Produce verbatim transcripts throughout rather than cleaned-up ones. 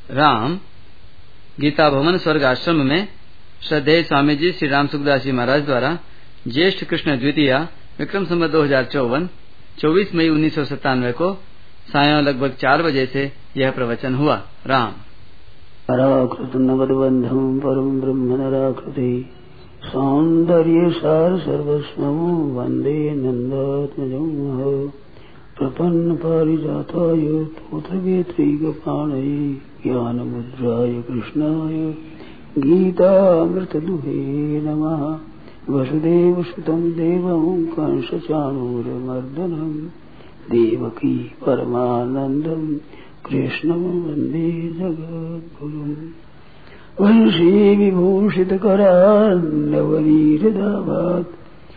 राम गीता भवन स्वर्ग आश्रम में श्रद्धेय स्वामी जी श्री राम सुखदास जी महाराज द्वारा ज्येष्ठ कृष्ण द्वितीया विक्रम संवत दो हजार चौवन चौबीस मई उन्नीस सौ सत्तानवे को सायं लगभग चार बजे से यह प्रवचन हुआ। राम पराकृत नवद्बंधम परम ब्रह्म नराकृति सौंदर्य सार सर्वस्वं वंदे नंदात्मजं प्रपन्न पारिजाताय तोत्रवेत्रैकपाणये ज्ञानमुद्राय कृष्णाय गीतामृतदुहे नमः। वसुदेवसुतं देवं कंसचाणूरमर्दनं देवकी परमानन्दं कृष्णं वन्दे जगद्गुरुम्। वंशी विभूषितकरान्नवनीरदाभात्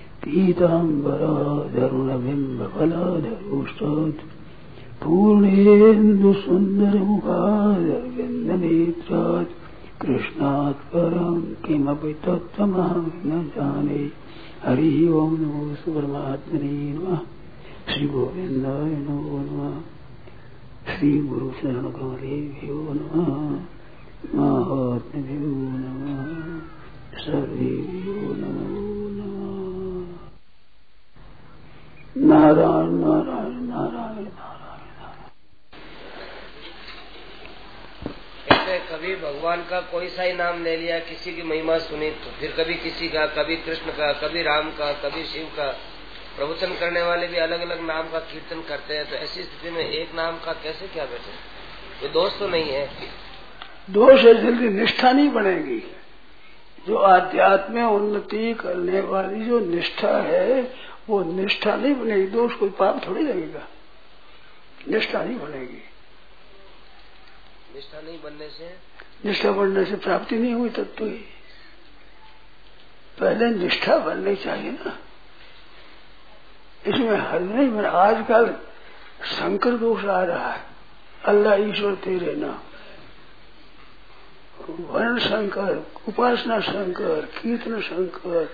पीताम्बराधरुणबिम्बफलाधरोष्टात् पूर्णेन्दुसुन्दरमुखादरविन्दनेत्रात् कृष्णात् परं किमपि तत्त्वमहं न जाने। हरि ओं नमो परमात्मने नमः। श्री गोविन्दाय नमो नमः। श्री गुरु चरण कमलेभ्यो नमः। महात्म्यो नमः। सर्वेभ्यो नमो नमः। नारायण नारायण नारायण नारायण। ऐसे कभी भगवान का कोई सा ही नाम ले लिया, किसी की महिमा सुनी तो फिर कभी किसी का, कभी कृष्ण का, कभी राम का, कभी शिव का। प्रवचन करने वाले भी अलग अलग नाम का कीर्तन करते हैं, तो ऐसी स्थिति में एक नाम का कैसे क्या बैठे? ये दोष तो नहीं है। दोष है, जल्दी निष्ठा नहीं बनेगी। जो आध्यात्म में उन्नति करने वाली जो निष्ठा है वो निष्ठा नहीं बनेगी। दोष कोई पाप थोड़ी लगेगा। निष्ठा नहीं बनेगी। निष्ठा नहीं बनने से निष्ठा बनने से प्राप्ति नहीं हुई तत्व ही। पहले निष्ठा बननी चाहिए ना। इसमें हर नहीं बना। आजकल शंकर दोष आ रहा है। अल्लाह ईश्वर तेरे नाम, वर्ण शंकर, उपासना शंकर, कीर्तन शंकर,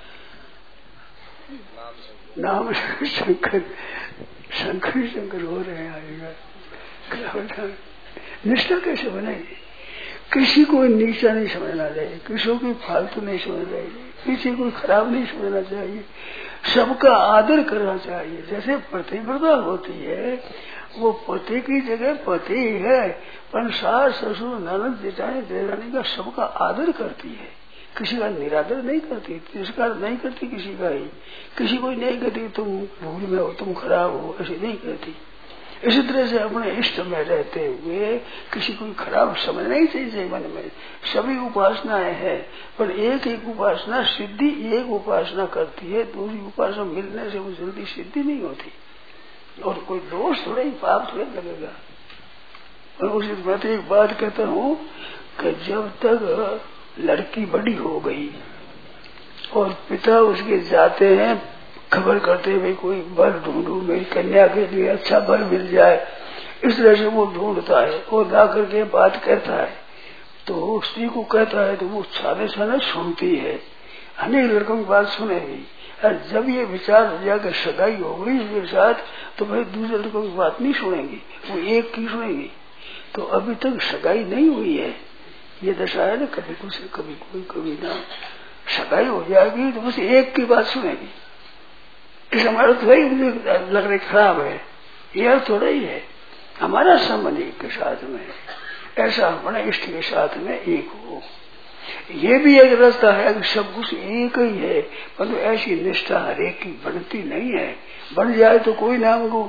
नाम शंकर, शंकर ही शंकर हो रहे हैं। आएगा निष्ठा कैसे बनेगी? किसी को नीचा नहीं समझना चाहिए, किसी को फालतू नहीं समझना चाहिए, किसी को खराब नहीं समझना चाहिए, सबका आदर करना चाहिए। जैसे पतिव्रता होती है, वो पति की जगह पति ही है, पर सास ससुर ननद जेठानी देवरानी का सबका आदर करती है। किसी का निरादर नहीं करती, तिरस्कार नहीं करती किसी का ही। किसी को नहीं कहती तुम भूल में हो, तुम खराब हो, ऐसे नहीं कहती। इसी तरह से अपने इष्ट में रहते हुए किसी को खराब समझना ही चाहिए मन में। सभी उपासनाएं हैं, पर एक एक उपासना सिद्धि एक उपासना करती है, दूसरी उपासना मिलने से वो जल्दी सिद्धि नहीं होती। और कोई दोष थोड़ा ही पाप थोड़ा लगेगा। और उसी मैं तो एक बात कहता हूँ कि जब तक लड़की बड़ी हो गई और पिता उसके जाते हैं खबर करते हुए कोई वर ढूंढू, मेरी कन्या के लिए अच्छा वर मिल जाए, इस तरह से वो ढूंढता है और ला करके बात कहता है। तो स्त्री को कहता है तो वो सारे सारे सुनती है, अनेक लड़कों की बात सुनेगी। और जब ये विचार हो जाकर सगाई हो गई उसके साथ, तो भाई दूसरे लड़कों की बात नहीं सुनेगी, वो एक की सुनेगी। तो अभी तक सगाई नहीं हुई है। ये दशा है ना, कभी कुछ कभी कोई कभी ना। सगाई हो जाएगी तो बस एक की बात सुनेगी। इस हमारा तो भाई लग रही खराब है, यह थोड़ा ही है। हमारा संबंध एक के साथ में, ऐसा अपने इष्ट के साथ में एक हो। ये भी एक रास्ता है कि सब कुछ एक ही है, परंतु ऐसी निष्ठा हर एक की बनती नहीं है। बन जाए तो कोई नाम को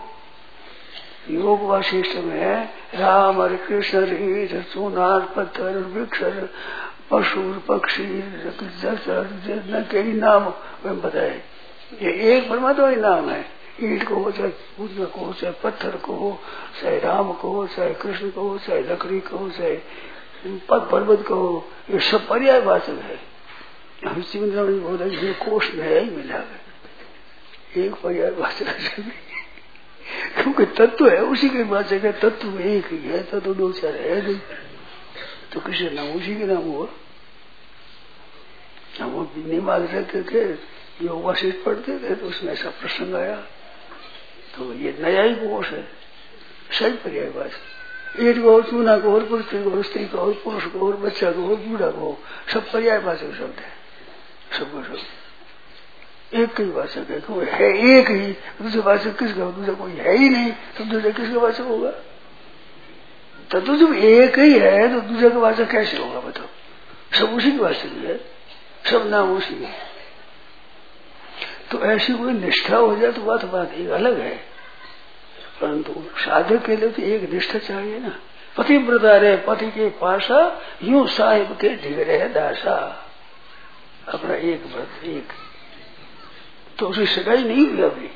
योग वाशिष्ठ में है, राम हरे कृष्ण हरे सोनार पत्थर वृक्ष पशु पक्षी न कई नाम बताए। ये एक परमात्मा ही नाम है। ईट को हो, चाहे बुद्ध को हो, चाहे पत्थर को हो, चाहे राम को हो, चाहे कृष्ण को हो, चाहे लकड़ी को हो, चाहे पर्वत को हो, ये सब पर्यायवाचक है। ये कोष में है ही मिला एक पर्यायवाचक, क्योंकि तत्व है उसी के वाचक है। तत्व एक ही है, तत्व दो चार है नहीं। तो किसी नाम उसी के नाम हुआ। हम वो निमाज रहते थे, योग वाशिष्ठ पढ़ते थे, तो उसमें ऐसा प्रसंग आया। तो ये नया ही कोष है, सही पर्यायवाचक। ईट को, चूना को, और पुत्री को, स्त्री को, और पुरुष को, और बच्चा को, और बूढ़ा को, सब पर्यायवाचक शब्द है, सबको सब एक ही वाचक है। कोई है एक ही, दूसरे वाचक किसका? दूसरा कोई है ही नहीं, तो दूसरा किसका वाचक होगा? तो, तो जब एक ही है तो दूसरे का वाचक कैसे होगा बताओ? सब उसी की वाचक है, सब नाम उसी है। तो ऐसी कोई निष्ठा हो जाए तो बात बात एक अलग है, परंतु साधक के लिए तो एक निष्ठा चाहिए ना। पति व्रता रहे पति के पासा, यूं साहिब के ढिगरे दासा। अपना एक व्रत एक, तो उसे सगाई नहीं हुई अभी,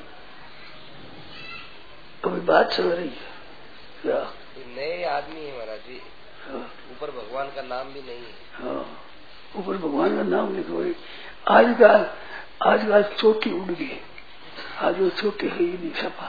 अभी बात चल रही है क्या? नए आदमी है महाराज जी, ऊपर भगवान का नाम भी नहीं है। हाँ, ऊपर भगवान का नाम लिखो। आजकल आजकल चोटी उड़ गई, आज वो चोटी है ही नहीं, सपा।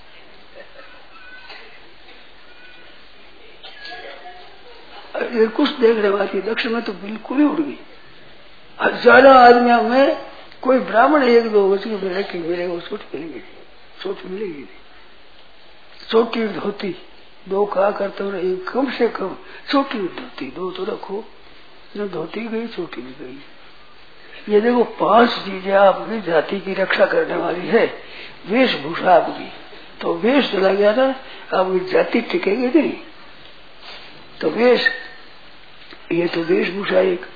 कुछ देखने वाली दक्षिण में तो बिल्कुल ही उड़ गई। हजारों आदमियों में कोई ब्राह्मण एक दो बच्चे मिलेगी मिलेगा, चोटी मिलेगी, चोटी मिलेगी नहीं। चोटी धोती दो कहा करते हो, एक कम से कम चोटी धोती दो तो रखो, न धोती गई चोटी भी गई। ये देखो पांच चीजें आपकी जाति की रक्षा करने वाली है। वेशभूषा आपकी, तो वेश चला गया ना, आपकी जाति टिकेगी नहीं। तो वेश, ये तो वेशभूषा एक,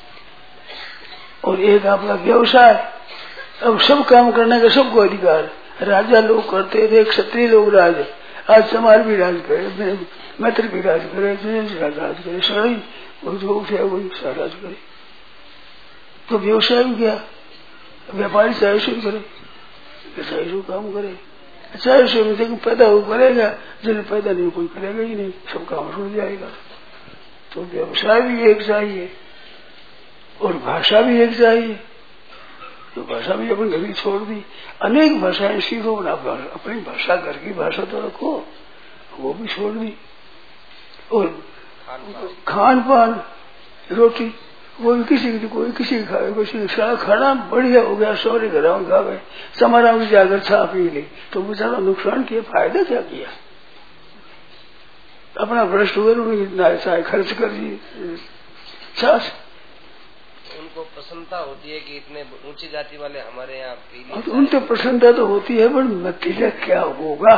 और एक आपका व्यवसाय। अब सब काम करने का सबको अधिकार, राजा लोग करते थे, क्षत्रिय लोग राज, आज समाज भी राज करे, मैत्र भी राज करे, राज करे, सही जो है वही राज करे। तो व्यवसाय भी क्या, व्यापारी चाहे शुरू करे, चाहे शुरू काम करे, चाहे शुरू में पैदा हो करेगा, जिन्हें पैदा नहीं कोई करेगा ही नहीं, सब काम छूट जाएगा। तो व्यवसाय भी एक चाहिए और भाषा भी एक चाहिए। तो भाषा भी अपन घड़ी छोड़ दी, अनेक भाषाएं सीखो ना, अपनी भाषा घर की भाषा तो रखो, वो भी छोड़ दी। और खान पान रोटी, वो भी किसी की कोई किसी की खावे, किसी का खाना बढ़िया हो गया, सौरे घर में खावे, समारा में जाकर छा पी ली, तो बेचारा नुकसान किया, फायदा क्या किया? अपना भ्रष्ट हुए, उन्हें चाहे खर्च कर दी छाछ। उनको प्रसन्नता होती है कि इतने ऊंची जाति वाले हमारे यहाँ पी ली, तो उनको प्रसन्नता तो होती है, पर नतीजा क्या होगा?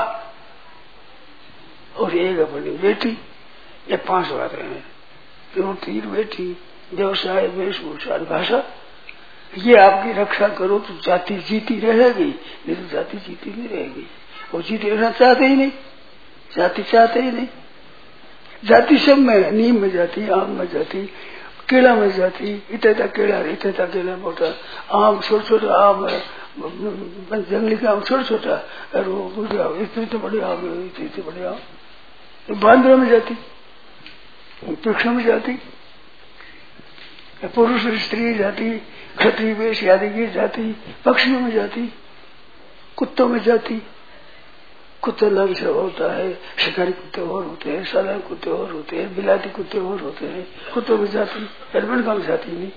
और एक अपनी बेटी, ये पांच बातें हैं, रोटी बेटी, व्यवसाय, वेशभूषा, भाषा, ये आपकी रक्षा करो तो जाति जीती रहेगी, नहीं तो जाति जीती नहीं रहेगी। और जीती रहना चाहते ही नहीं, जाति चाहते ही नहीं। जाति सब में, नीम में जाती, आम में जाती, केला में जाती, इतना केला इतना केला मोटा, आम छोटा छोटा आम है, जंगली का आम छोटा छोटा, और वो इतने बड़े आम, इतने बड़े आम। बांद्रा में जाती, वृक्ष में जाती, पुरुष स्त्री जाती, क्षत्रिय वेश आदि की जाती, पक्षियों में जाती, कुत्तों में जाती। कुत्ते अलग से होता है, शिकारी कुत्ते और होते हैं, साधारण कुत्ते और होते हैं, बिलाती कुत्ते और होते हैं। कुत्तों में जाती, हेलमेट काम जाती नहीं।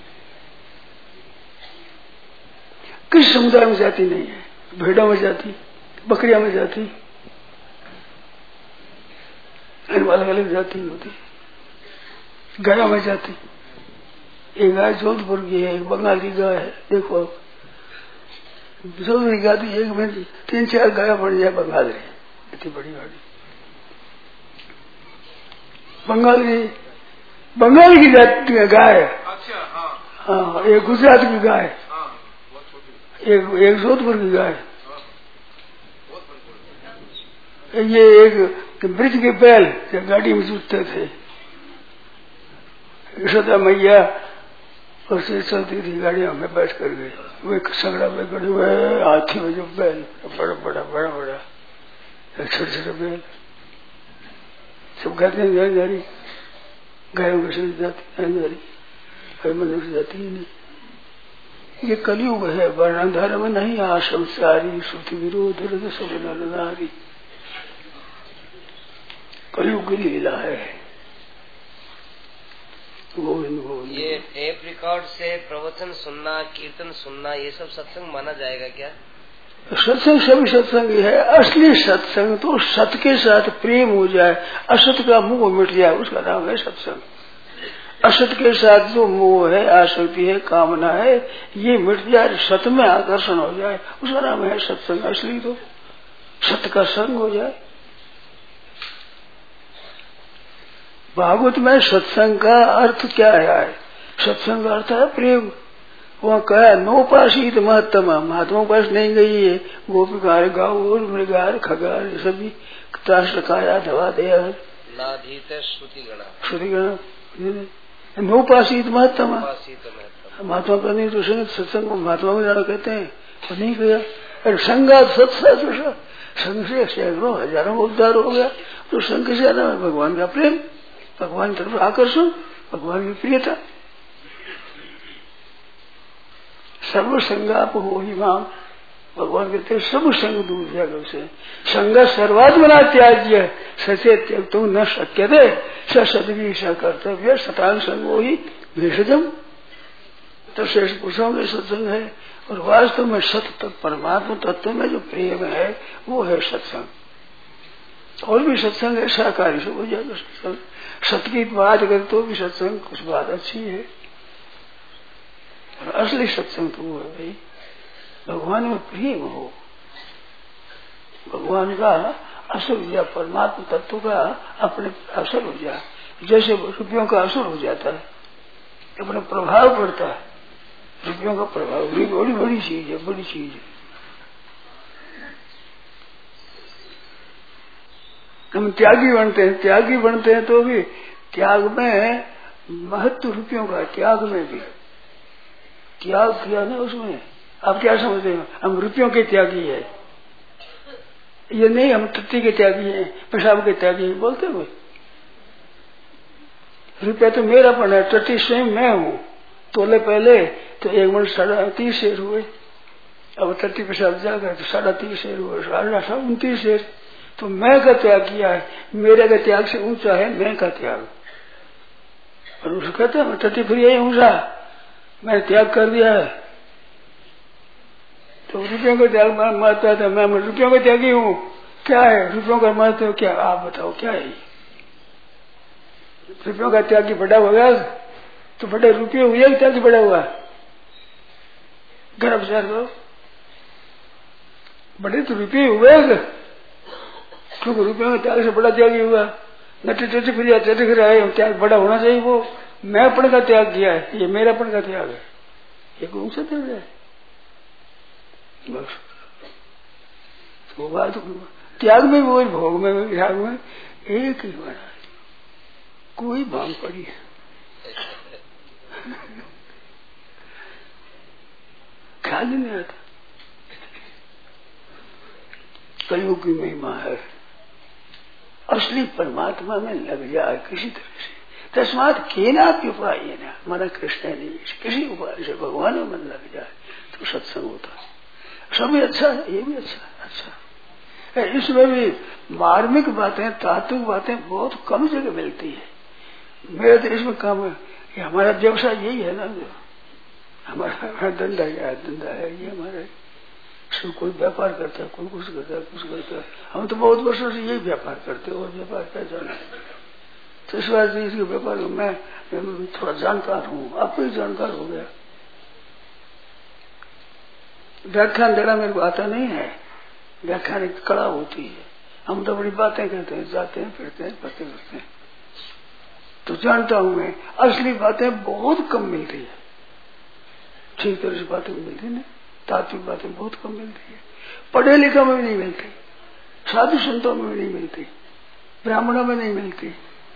किस समुदाय में जाती नहीं है? भेड़ों में जाती, बकरियां में जाती, अलग अलग जाती होती। गायों में जाती, एक गाय जोधपुर की है, एक बंगाल की गाय है। देखो जोधपुर की गाय, एक में तीन चार गाय बढ़ जाए बंगाल में, इतनी बड़ी गाड़ी। बंगाल की बंगाल की जाति की गाय, अच्छा, हाँ, हाँ, एक गुजरात की गाय, हाँ, एक एक जोधपुर की गाय, हाँ, ये एक ब्रिज के बैल जो गाड़ी में जुटते थे, यशोदा मैया उससे चलती थी, गाड़ियों में बैठ कर गए, वो एक सगड़ा में खड़े हुए, हाथी में जो बैल बड़ा बड़ा बड़ा बड़ा छोटे छोटे बैल, सब कहते हैं गाड़ी, गायों के साथ जाती है गाड़ी, हर मनुष्य जाती ही नहीं। ये कलयुग है, वर्णाधार में नहीं, आश्रम सारी श्रुति विरोध सब नारी, कलयुग की लीला है। गोविंद गोविंद। ये टेप रिकॉर्ड से प्रवचन सुनना, कीर्तन सुनना, ये सब सत्संग माना जाएगा क्या? सत्संग सभी सत्संग है। असली सत्संग तो सत के साथ प्रेम हो जाए, असत का मोह मिट जाए, उसका नाम है सत्संग। असत के साथ जो मोह है, आसक्ति है, कामना है, ये मिट जाए, सत में आकर्षण हो जाए, उसका नाम है सत्संग। असली तो सत का संग हो जाए। भागवत में सत्संग का अर्थ क्या है? सत्संग का अर्थ है प्रेम। वहाँ कहा नोपासीत महत्तम, महात्मा पास नहीं गई है। गोपिकार गाओर मृगार खगार सभी ताशकाया दवा दे श्रुति गणा नोपासीत महत्तम। महात्मा का नहीं तो संग सत्संग महात्मा में जाना कहते हैं, तो नहीं गया। अरे संगात सत्संग, संघ से सैकड़ों हजारों उद्धार हो गया। तो संघ से ज्यादा भगवान का प्रेम, भगवान की तरफ आकर्षण, भगवान की प्रियता। सर्व संगाप हो ही माम, भगवान कहते हैं सब संग दूर जाकर से। संग सर्वात्मना त्याज्य सचे त्यक्त न शक्य थे सदवी स कर्तव्य सतांग संगो ही भेषजम। तो शेष पुरुषों के सत्संग है, और वास्तव में सत्य परमात्मा तत्व में जो प्रेम है वो है सत्संग। और भी सत्संग है शाकाहारी से हो जाएगा सत्संग। सत्य की बात करे तो भी सत्संग कुछ बात अच्छी है, और असली सत्संग तो वो है भाई भगवान में प्रेम हो, भगवान का असर हो जाए, परमात्मा तत्व का अपने असर हो जाए। जैसे रुपयों का असर हो जाता है, अपना प्रभाव पड़ता है। रुपयों का प्रभाव बड़ी बड़ी चीज है, बड़ी चीज है। हम त्यागी बनते हैं, त्यागी बनते हैं तो भी त्याग में महत्व रुपयों का, त्याग में भी त्याग किया ना उसमें। आप क्या समझते हैं? हम रुपयों के त्यागी है, ये नहीं हम टट्टी के त्यागी हैं, पेशाब के त्यागी हैं बोलते हुए। रुपया तो मेरा पड़ा है, टट्टी स्वयं मैं हूँ। तोले पहले तो एक मन साढ़ा तीस शेर हुए, अब टट्टी पेशाब जाकर तो साढ़ा तीस शेर हुए, साढ़ा उनतीस शेर। तो मैं का त्याग किया है, मेरे का त्याग से ऊंचा है मैं का त्याग। और उसको कहते हैं टट्टी फिर यही ऊंचा, मैंने त्याग कर दिया है। तो रुपयों का त्याग महत्व था, मैं रुपयों का त्यागी हूँ। क्या है रुपयों का महत्व? क्या आप बताओ क्या है? रुपयों का त्यागी बड़ा हो गया तो बड़े रुपये हुए, त्यागी बड़ा हुआ। घर विचार करो, बड़े तो रुपये हुए, क्योंकि रुपयों के त्याग से बड़ा त्यागी हुआ। नटी टटी फिर चटे फिर आए, त्याग बड़ा होना चाहिए। वो मैं अपन का त्याग किया है, ये मेरा अपन का त्याग है, ये कौन सा त्याग है? बस तो बात त्याग में वो भोग में विराग में एक ही बना, कोई भांग पड़ी है ख्याल ही नहीं आता। कलयुग की महिमा है, असली परमात्मा में लग जाए किसी तरह से। तस्मात केना उपाय ना, हमारा कृष्ण नहीं, किसी उपाय से भगवान में मन लग जाए तो सत्संग होता है। सभी अच्छा है, ये भी अच्छा है, अच्छा है। इसमें भी मार्मिक बातें, तात्विक बातें बहुत कम जगह मिलती है। मेरे देश में काम है, ये हमारा व्यवसाय यही है ना, हमारा धंधा क्या धंधा है ये हमारा। कोई व्यापार करता है, कोई कुछ करता है, कुछ करता है। हम तो बहुत वर्षों से यही व्यापार करते हैं, और व्यापार क्या जाना। तो इस बार इसके व्यापार में मैं, मैं थोड़ा जानकार हूँ, आपको ही जानकार हो गया। व्याख्यान देना मेरे को आता नहीं है, व्याख्यान एक कला होती है। हम तो बड़ी बातें कहते हैं, जाते हैं, फिरते हैं, पढ़ते करते हैं। तो जानता हूं मैं, असली बातें बहुत कम मिलती है, ठीक तरह से बातें मिलती नहीं, तात्विक बातें बहुत कम मिलती है। पढ़े लिखा में भी नहीं मिलती, साधु संतों में भी नहीं मिलती, ब्राह्मणों में नहीं मिलती।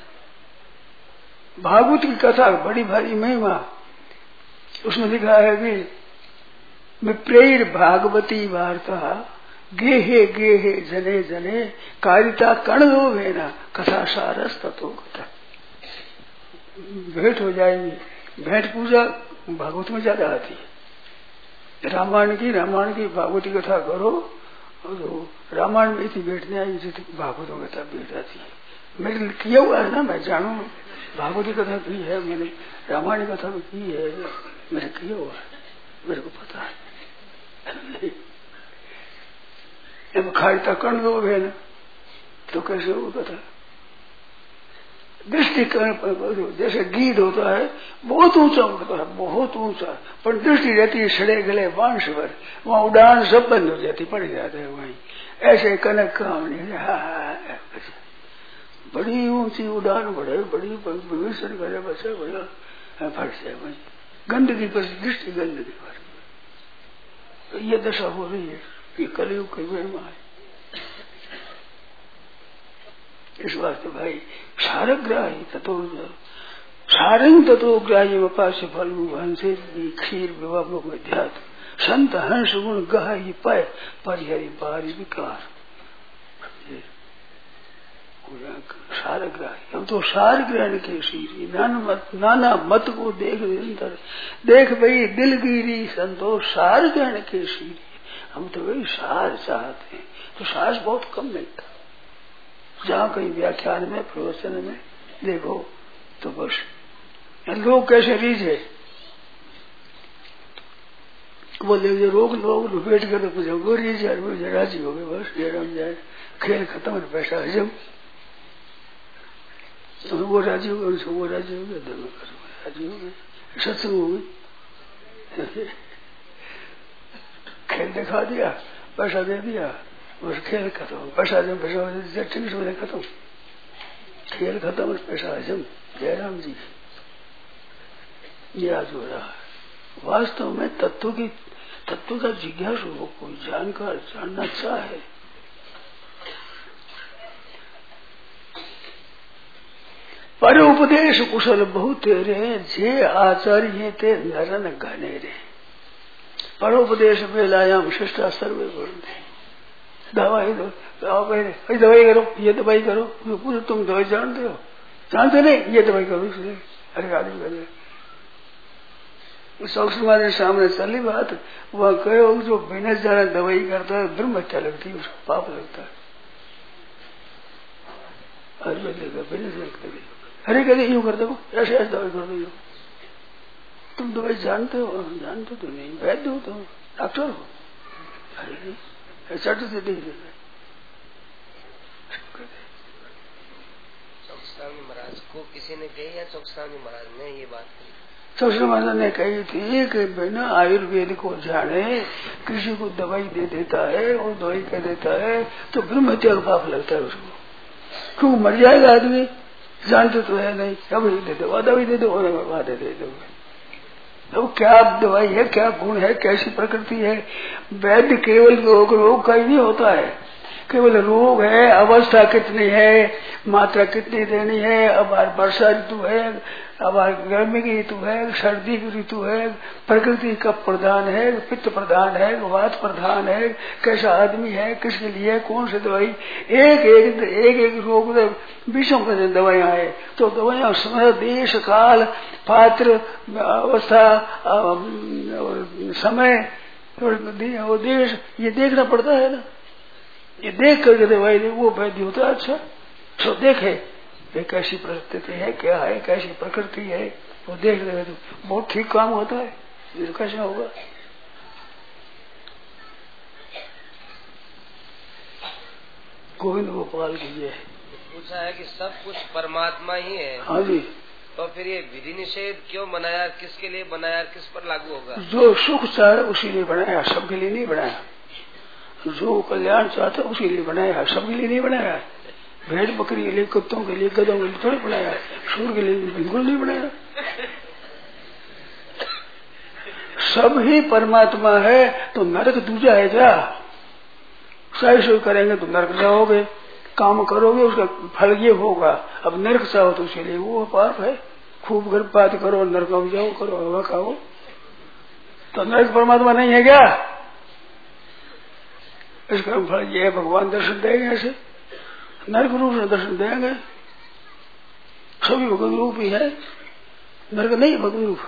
भागवत की कथा बड़ी भारी महिमा, उसमें लिखा है कि मैं प्रेर भागवती वार्ता गेहे गेहे जने जने कारिता कर्ण दो भेना कथा सारस तत्व कथा। भेंट हो जाएगी, भेंट पूजा भागवत में ज्यादा आती है। रामायण की रामायण की भागवती कथा करो, और रामायण में इतनी भेंट नहीं आई जितनी भागवतों की कथा भेंट आती है। मैंने किया हुआ है ना, मैं जानू, भागवती कथा की है मैंने, रामायण कथा भी की है, मैंने किया हुआ है, मेरे को पता है। अब खारिता कर्ण लोग है ना, तो कैसे वो पता दृष्टि कर्ण जैसे गीत होता है बहुत ऊंचा उड़ता है, बहुत ऊंचा, पर दृष्टि रहती है सड़े गले बांस पर, वहां उड़ान सब बंद हो जाती, पड़ जाते हैं वहीं। ऐसे कनक काम नहीं, बड़ी ऊंची उड़ान बढ़े, बड़ी विभीषण करे बच्चा बड़ा फट जाए वहीं गंदगी पर, दृष्टि गंदगी पर। तो ये दशा हो रही है कि कलयुग के वेण में है। इस वास्ते भाई सारग्राही तत्व सारंग तत्वग्राही वपास्य फल हंसे क्षीर विवाह में ध्यात संत हंस गुण गह ही पाए परिहरी बारी विकार। सारग्राही हम तो सार ग्रहण के शीरी नाना मत नाना मत को देख निरंतर देख भाई दिलगिरी संतोष सार ग्रहण के शीरी। हम तो वही सार चाहते हैं, तो सार बहुत कम मिलता। जहाँ कहीं व्याख्यान में प्रवचन में देखो तो बस लोग कैसे रीझे बोले जो रोग लोग लुपेट कर पूछो वो रीझ राजी हो गए, बस ये रम जाए खेल खत्म पैसा हजम, वो राजी हो गए, वो राजी हो गए, दोनों राजी हो गए, सत्संग हो गई, खेल दिखा दिया, पैसा दे दिया, बस खेल खत्म, पैसा हजम, पैसा ठीक से खत्म, खेल खत्म, पैसा हजम। जयराम जी ये आज हो रहा है। वास्तव में तत्व की तत्व का जिज्ञासु हो, कोई जानकार जानना चाहे पर उपदेश कुशल बहुत रे जे आचार्य ते नरन घने रे। परोपदेश बेलायाम शिष्टा सर्वे बोलते दवाई दो, दवाई करो, ये दवाई करो, पूरे तुम दवाई जानते हो, जानते नहीं, ये दवाई करो, इसलिए अरे आदमी करे समाज सामने चली बात, वह कहो जो बिना जाना दवाई करता है ब्रह्म हत्या लगती है, उसको पाप लगता है। अरे कहते यूं कर दो, ऐसे ऐसे दवाई कर दो, तुम दवाई जानते हो, जानते तो नहीं, वैद्य हो तुम, डॉक्टर हो, अरे चट से देख देते। चौकस्वामी महाराज को किसी ने कही या चौकस्वामी महाराज ने ये बात कही? चौकस्वामी महाराज ने कही थी कि बिना आयुर्वेद को जाने किसी को दवाई दे देता है और दवाई कह देता है तो ब्रह्म हत्या का पाप लगता है उसको, क्यों मर जाएगा आदमी, जानते तो है नहीं, अब दे दो दवाई दे दो और दे दे दो। अब क्या दवाई है, क्या गुण है, कैसी प्रकृति है। वैद्य केवल रोग रोग का ही नहीं होता है, केवल रोग है, अवस्था कितनी है, मात्रा कितनी देनी है, अब वर्षा ऋतु है, अब गर्मी की ऋतु है, सर्दी की ऋतु है, प्रकृति का प्रधान है, पित्त प्रधान है, वात प्रधान है, कैसा आदमी है, किसके लिए कौन सी दवाई, एक एक एक एक रोग विषयों के दवाइयां है। तो दवाइयां समय देश काल पात्र अवस्था समय और देश ये देखना पड़ता है ना, ये देख करके दवाई दे वो वैद्य होता है। अच्छा तो देखे ये कैसी परिस्थिति है, क्या है, कैसी प्रकृति है, वो देख रहे तो बहुत ठीक काम होता है। ये तो कैसे होगा? गोविंद गोपाल की ये पूछा है कि सब कुछ परमात्मा ही है। हाँ जी, तो फिर ये विधि निषेध क्यों बनाया, किसके लिए बनाया, किस पर लागू होगा? जो सुख चाहे उसी लिए बनाया, सबके लिए नहीं बनाया। जो कल्याण चाहता उसी लिए बनाया, सबके लिए नहीं बनाया। भेड़ बकरी के लिए, कुत्तों के लिए, गधों के लिए थोड़ी बनाया, सूर के लिए बिल्कुल नहीं बनाया। सब ही परमात्मा है, तो नरक दूजा है क्या? सही सही करेंगे तो नरक जाओगे, काम करोगे उसका फल ये होगा। अब नरक चाहो तो उसके लिए वो पाप है, खूब गर्भपात करो, नरक में जाओ, करो हवा खाओ, तो नरक परमात्मा नहीं है क्या? इसका फल ये है, भगवान दर्शन देंगे, ऐसे नरक रूप से दर्शन देंगे। सभी भगवत रूप ही है, नरक नहीं भगवत रूप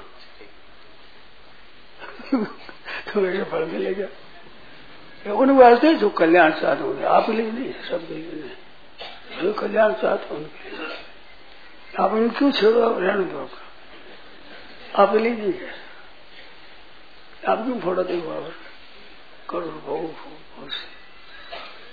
तो ऐसे फल मिलेगा। उन वास्ते जो कल्याण चाहते होंगे, आप लिए नहीं, सब के लिए नहीं, जो कल्याण चाहते उनके लिए। आप उनको क्यों छेड़ो, रहने दो, आप लिए नहीं है, आप क्यों फोड़ा देखो, करो बहुत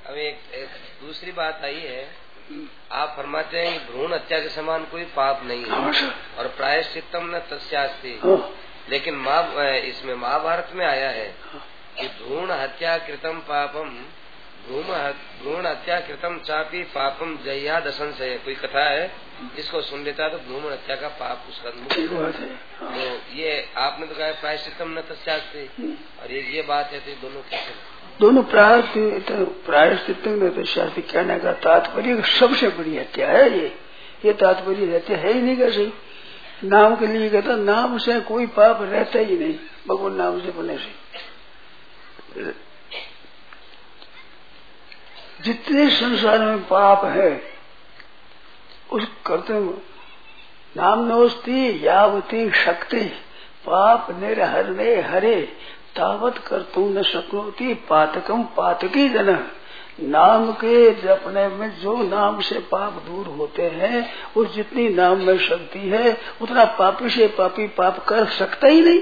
अब एक, एक दूसरी बात आई है, आप फरमाते हैं कि भ्रूण हत्या के समान कोई पाप नहीं है और प्रायश्चित्तम न तस्यास्ति, लेकिन माँ इसमें महाभारत में आया है कि भ्रूण हत्या कृतम पापम भ्रूण भ्रूण हत्या कृतम चापी पापम जया दशन से कोई कथा है, जिसको सुन लेता है तो भ्रूण हत्या का पाप उसका मुक्त है। तो ये आपने तो कहा प्रायश्चित्तम न तस्यास्ति, और एक ये बात है, तो दोनों कैसे? दोनों प्रायश्चित्तम न तस्यास्ति कहने का तात्पर्य सबसे बड़ी हत्या है ये ये तात्पर्य हत्या है ही नहीं। कैसे नाम के लिए कहता, नाम से कोई पाप रहता ही नहीं, भगवान नाम से बोलने से। जितने संसार में पाप है उस करते नाम नोस्ती यावती शक्ति पाप निर्हरणे हरे तावत करतु न शक्नोति पातकम पातकी जन। नाम के जपने में जो नाम से पाप दूर होते हैं, उस जितनी नाम में शक्ति है उतना पापी से पापी पाप कर सकता ही नहीं।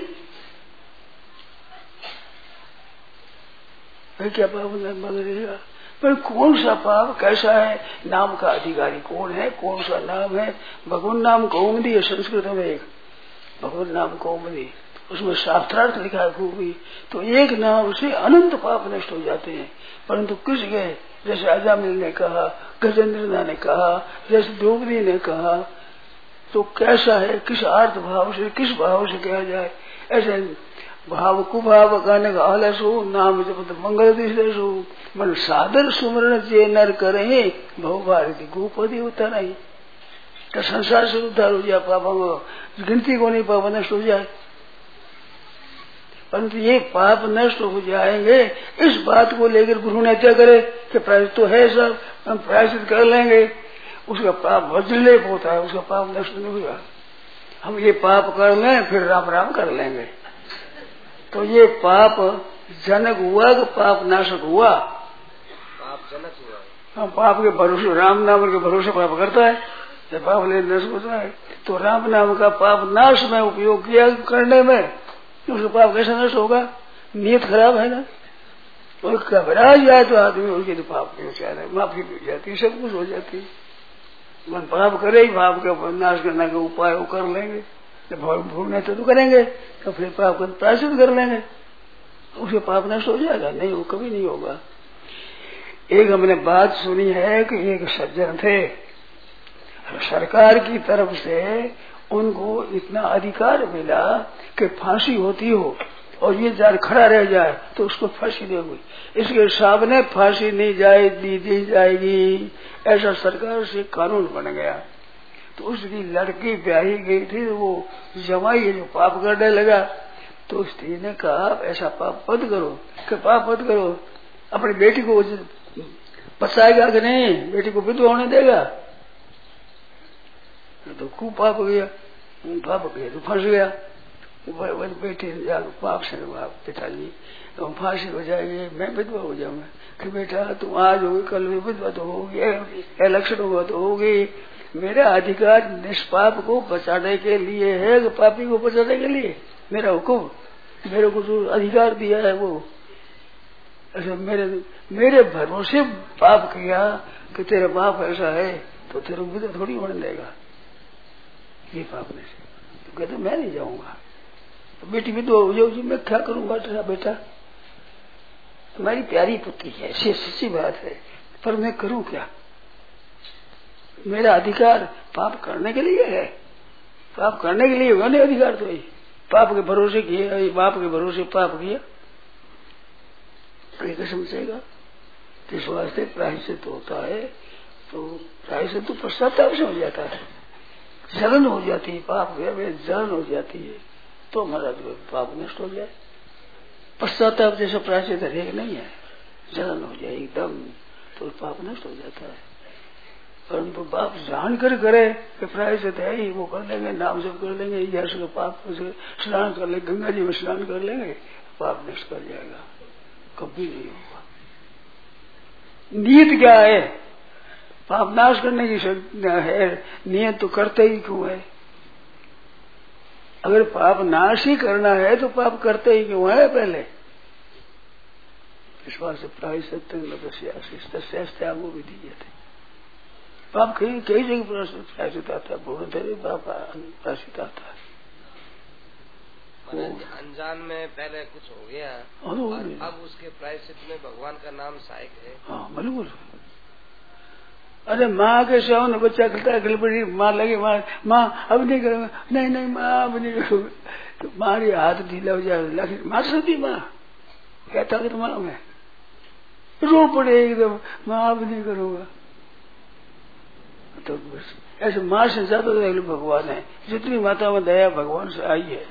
क्या पाप मगरेगा? पर कौन सा पाप कैसा है? नाम का अधिकारी कौन है? कौन सा नाम है? भगवान नाम कौमुदी है संस्कृत में, एक भगवान नाम कौमुदी, उसमें शास्त्रार्थ लिखा है खूबी। तो एक नाम से अनंत पाप नष्ट हो जाते हैं। परंतु किस गए, जैसे अजामिल ने कहा, गजेंद्रनाथ ने कहा, जैसे द्रौपदी ने कहा, तो कैसा है, किस अर्थ भाव से, किस भाव से कहा जाए? ऐसे भाव कुभाव गाने का आलस हो, नाम जब मंगल दिश हो, मन सादर सुमरण जे नर करे भव भारती गोपदी उतर आई। तो संसार से उद्धार हो जाए, पाप गिनती को नहीं पाप नष्ट हो जाए। परंतु ये पाप नष्ट हो जाएंगे, इस बात को लेकर भ्रूण हत्या करे कि प्रायश्चित तो है सब, हम प्रायश्चित कर लेंगे, उसका पाप वज्रलेप होता है, उसका पाप नष्ट नहीं होगा। हम ये पाप कर लें फिर राम राम कर लेंगे, तो ये पाप जनक हुआ कि पाप नाशक हुआ? पाप जनक हुआ। हाँ, पाप के भरोसे, राम नाम के भरोसे पाप करता है, जब पाप ले नष्ट होता है। तो राम नाम का पाप नाश में उपयोग किया करने में, उसका पाप कैसे नष्ट होगा? नियत खराब है ना। और घबरा जाए तो आदमी उसके तो पाप नहीं हो, माफी मिल जाती, सब कुछ हो जाती। मन पाप करे ही, पाप का नाश करने का उपाय वो कर लेंगे, जब भूलने तो, तो करेंगे, तो फिर पाप का प्रायश्चित कर लेंगे, उसके पाप नष्ट हो जाएगा? नहीं, वो कभी नहीं होगा। एक हमने बात सुनी है कि एक सज्जन थे, सरकार की तरफ से उनको इतना अधिकार मिला कि फांसी होती हो और ये जार खड़ा रह जाए तो उसको फांसी देगी, इसके सामने फांसी नहीं जाए दी, दी जाएगी, ऐसा सरकार से कानून बन गया। तो उसकी लड़की ब्याही गई थी, वो जमाई जो पाप करने लगा, तो स्त्री ने कहा ऐसा पाप मत करो, कि पाप मत करो, अपनी बेटी को बचाएगा कि नहीं, बेटी को विधवा होने देगा? तो खूब पाप गया, पाप गया तो फंस गया। बेटी पाप से पिताजी तो फांसी हो जाएगी, मैं विधवा हो जाऊंगा, कि बेटा तुम आज होगी कल भी विधवा तो होगी, इलेक्शन होगा तो होगी। मेरा अधिकार निष्पाप को बचाने के लिए है कि पापी को बचाने के लिए? मेरा हुक्म, मेरे को जो अधिकार दिया है वो ऐसा मेरे मेरे भरोसे पाप किया कि तेरा बाप ऐसा है तो तेरे विधवा थोड़ी होने देगा, ये पाप में से। तो कहते मैं नहीं जाऊंगा, तो बेटी विधवा हो जाओगी, मैं क्या करूंगा तेरा बेटा? तुम्हारी प्यारी पुत्री है, ऐसी सच्ची बात है, पर मैं करूं क्या? मेरा अधिकार पाप करने के लिए है, पाप करने के लिए होगा नहीं अधिकार, तो ही पाप के भरोसे किए, बाप के भरोसे पाप किया, तो समझेगा। इस वास्ते प्रायश्चित होता है, तो प्रायश्चित तो पश्चाताप से हो जाता है, जलन हो जाती है, पाप के जलन हो जाती है, तो हमारा पाप नष्ट हो जाए। पश्चाताप जैसा प्रायश्चित हरेक नहीं है, जलन हो जाए एकदम तो पाप नष्ट हो जाता है। परंतु बाप जान कर करे कि प्रायश्चित है ही, वो कर लेंगे, नाम जब कर लेंगे, यश का पाप स्नान कर लेंगे, गंगा जी में स्नान कर लेंगे, पाप नष्ट कर जाएगा, कभी नहीं होगा। नियत क्या है? पाप नाश करने की है, नियत तो करते ही क्यों है? अगर पाप नाश ही करना है तो पाप करते ही क्यों है? पहले विश्वास प्रायश्चित त्यागो भी दिए थे। पाप कई कई जगह प्रायश्चित आता है, पूर्ण तेरे पाप प्रायश्चित आता है। अनजान में पहले कुछ हो गया और अब उसके प्रायश्चित में भगवान का नाम सहायक है। हाँ बिल्कुल। अरे माँ के सेवन में बच्चा करता है, गलबड़ी माँ लगे, माँ माँ अब नहीं करूँगा, नहीं नहीं माँ अब नहीं करूँगा, तो मारी हाथ ढीला हो जाए, मार सकती माँ, कहता कि माँ मैं रो पड़े एकदम, माँ अब नहीं करूँगा। तो बस ऐसे माँ से ज्यादा तो भगवान है, जितनी माता में दया भगवान से आई है,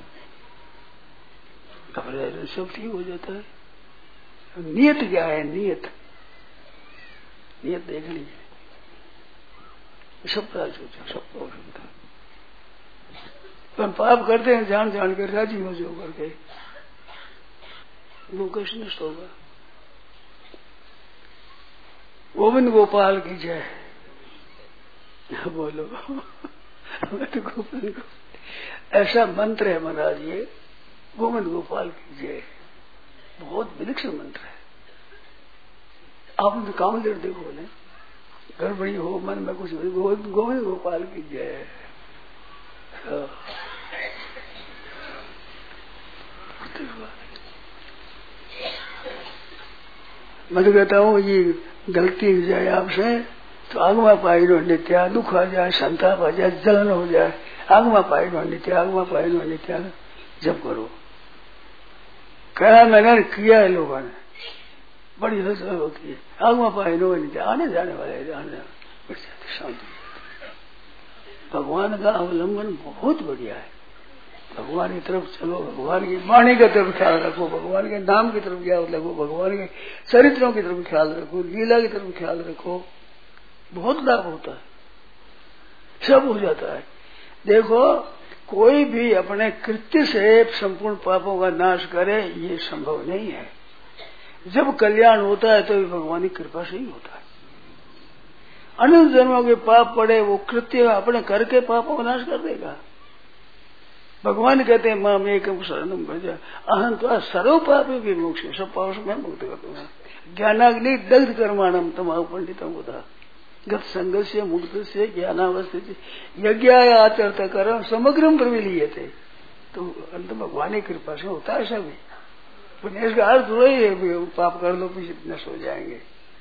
घबराए सब ठीक हो जाता है। नियत क्या है? नियत नियत देखनी है, सब राज होता है, सब हो सकता है। पर पाप करते हैं जान जान कर, राजी हो जो करके, वो कैसे नष्ट होगा? गोविंद गोपाल की जय बोलो। तो गोविंद को ऐसा मंत्र है महाराज, ये गोविंद गोपाल की जय बहुत विलक्षण मंत्र है। आप काम देर देखो ने, गड़बड़ी हो मन में कुछ गोविंद गोविंद गोपाल की जय। मैं तो कहता हूँ ये गलती हो जाए आपसे तो आगमा पाई नो नित्या, दुख आ जाए, संताप आ जाए, जलन हो जाए, आगमा पाई नो नित्या, आगमा पाई नो नित्या जब करो। कहना मैंने किया है लोगों ने, बड़ी हसरत होती है, आगमा पाई नो नित्या, आने जाने वाले आने शांति। भगवान का अवलंबन बहुत बढ़िया है। भगवान की तरफ चलो, भगवान की वाणी की तरफ ख्याल रखो, भगवान के नाम की तरफ ख्याल रखो, भगवान के चरित्रों की तरफ ख्याल रखो, लीला की तरफ ख्याल रखो, बहुत लाभ होता है, सब हो जाता है। देखो कोई भी अपने कृत्य से संपूर्ण पापों का नाश करे ये संभव नहीं है। जब कल्याण होता है तो भगवान की कृपा से ही होता है। अनंत जन्मों के पाप पड़े, वो कृत्य अपने करके पापों का नाश कर देगा। भगवान कहते हैं मां में एकम शरणम भज अहं तो सर्व पापे विमुक्ष, सब पापों से मैं मुक्त कर दूंगा। ज्ञानाग्नि दग्ध कर्माणम तमाम पंडितम होता गत संग से मुक्त से ज्ञानावस्थित यज्ञ आचरत कर्म समग्रम प्रविलीय थे। तो अंत भगवान की कृपा से होता है सभी। पुण्य का अर्थ थोड़ा ही है पाप कर लो पीछे नष्ट हो जाएंगे।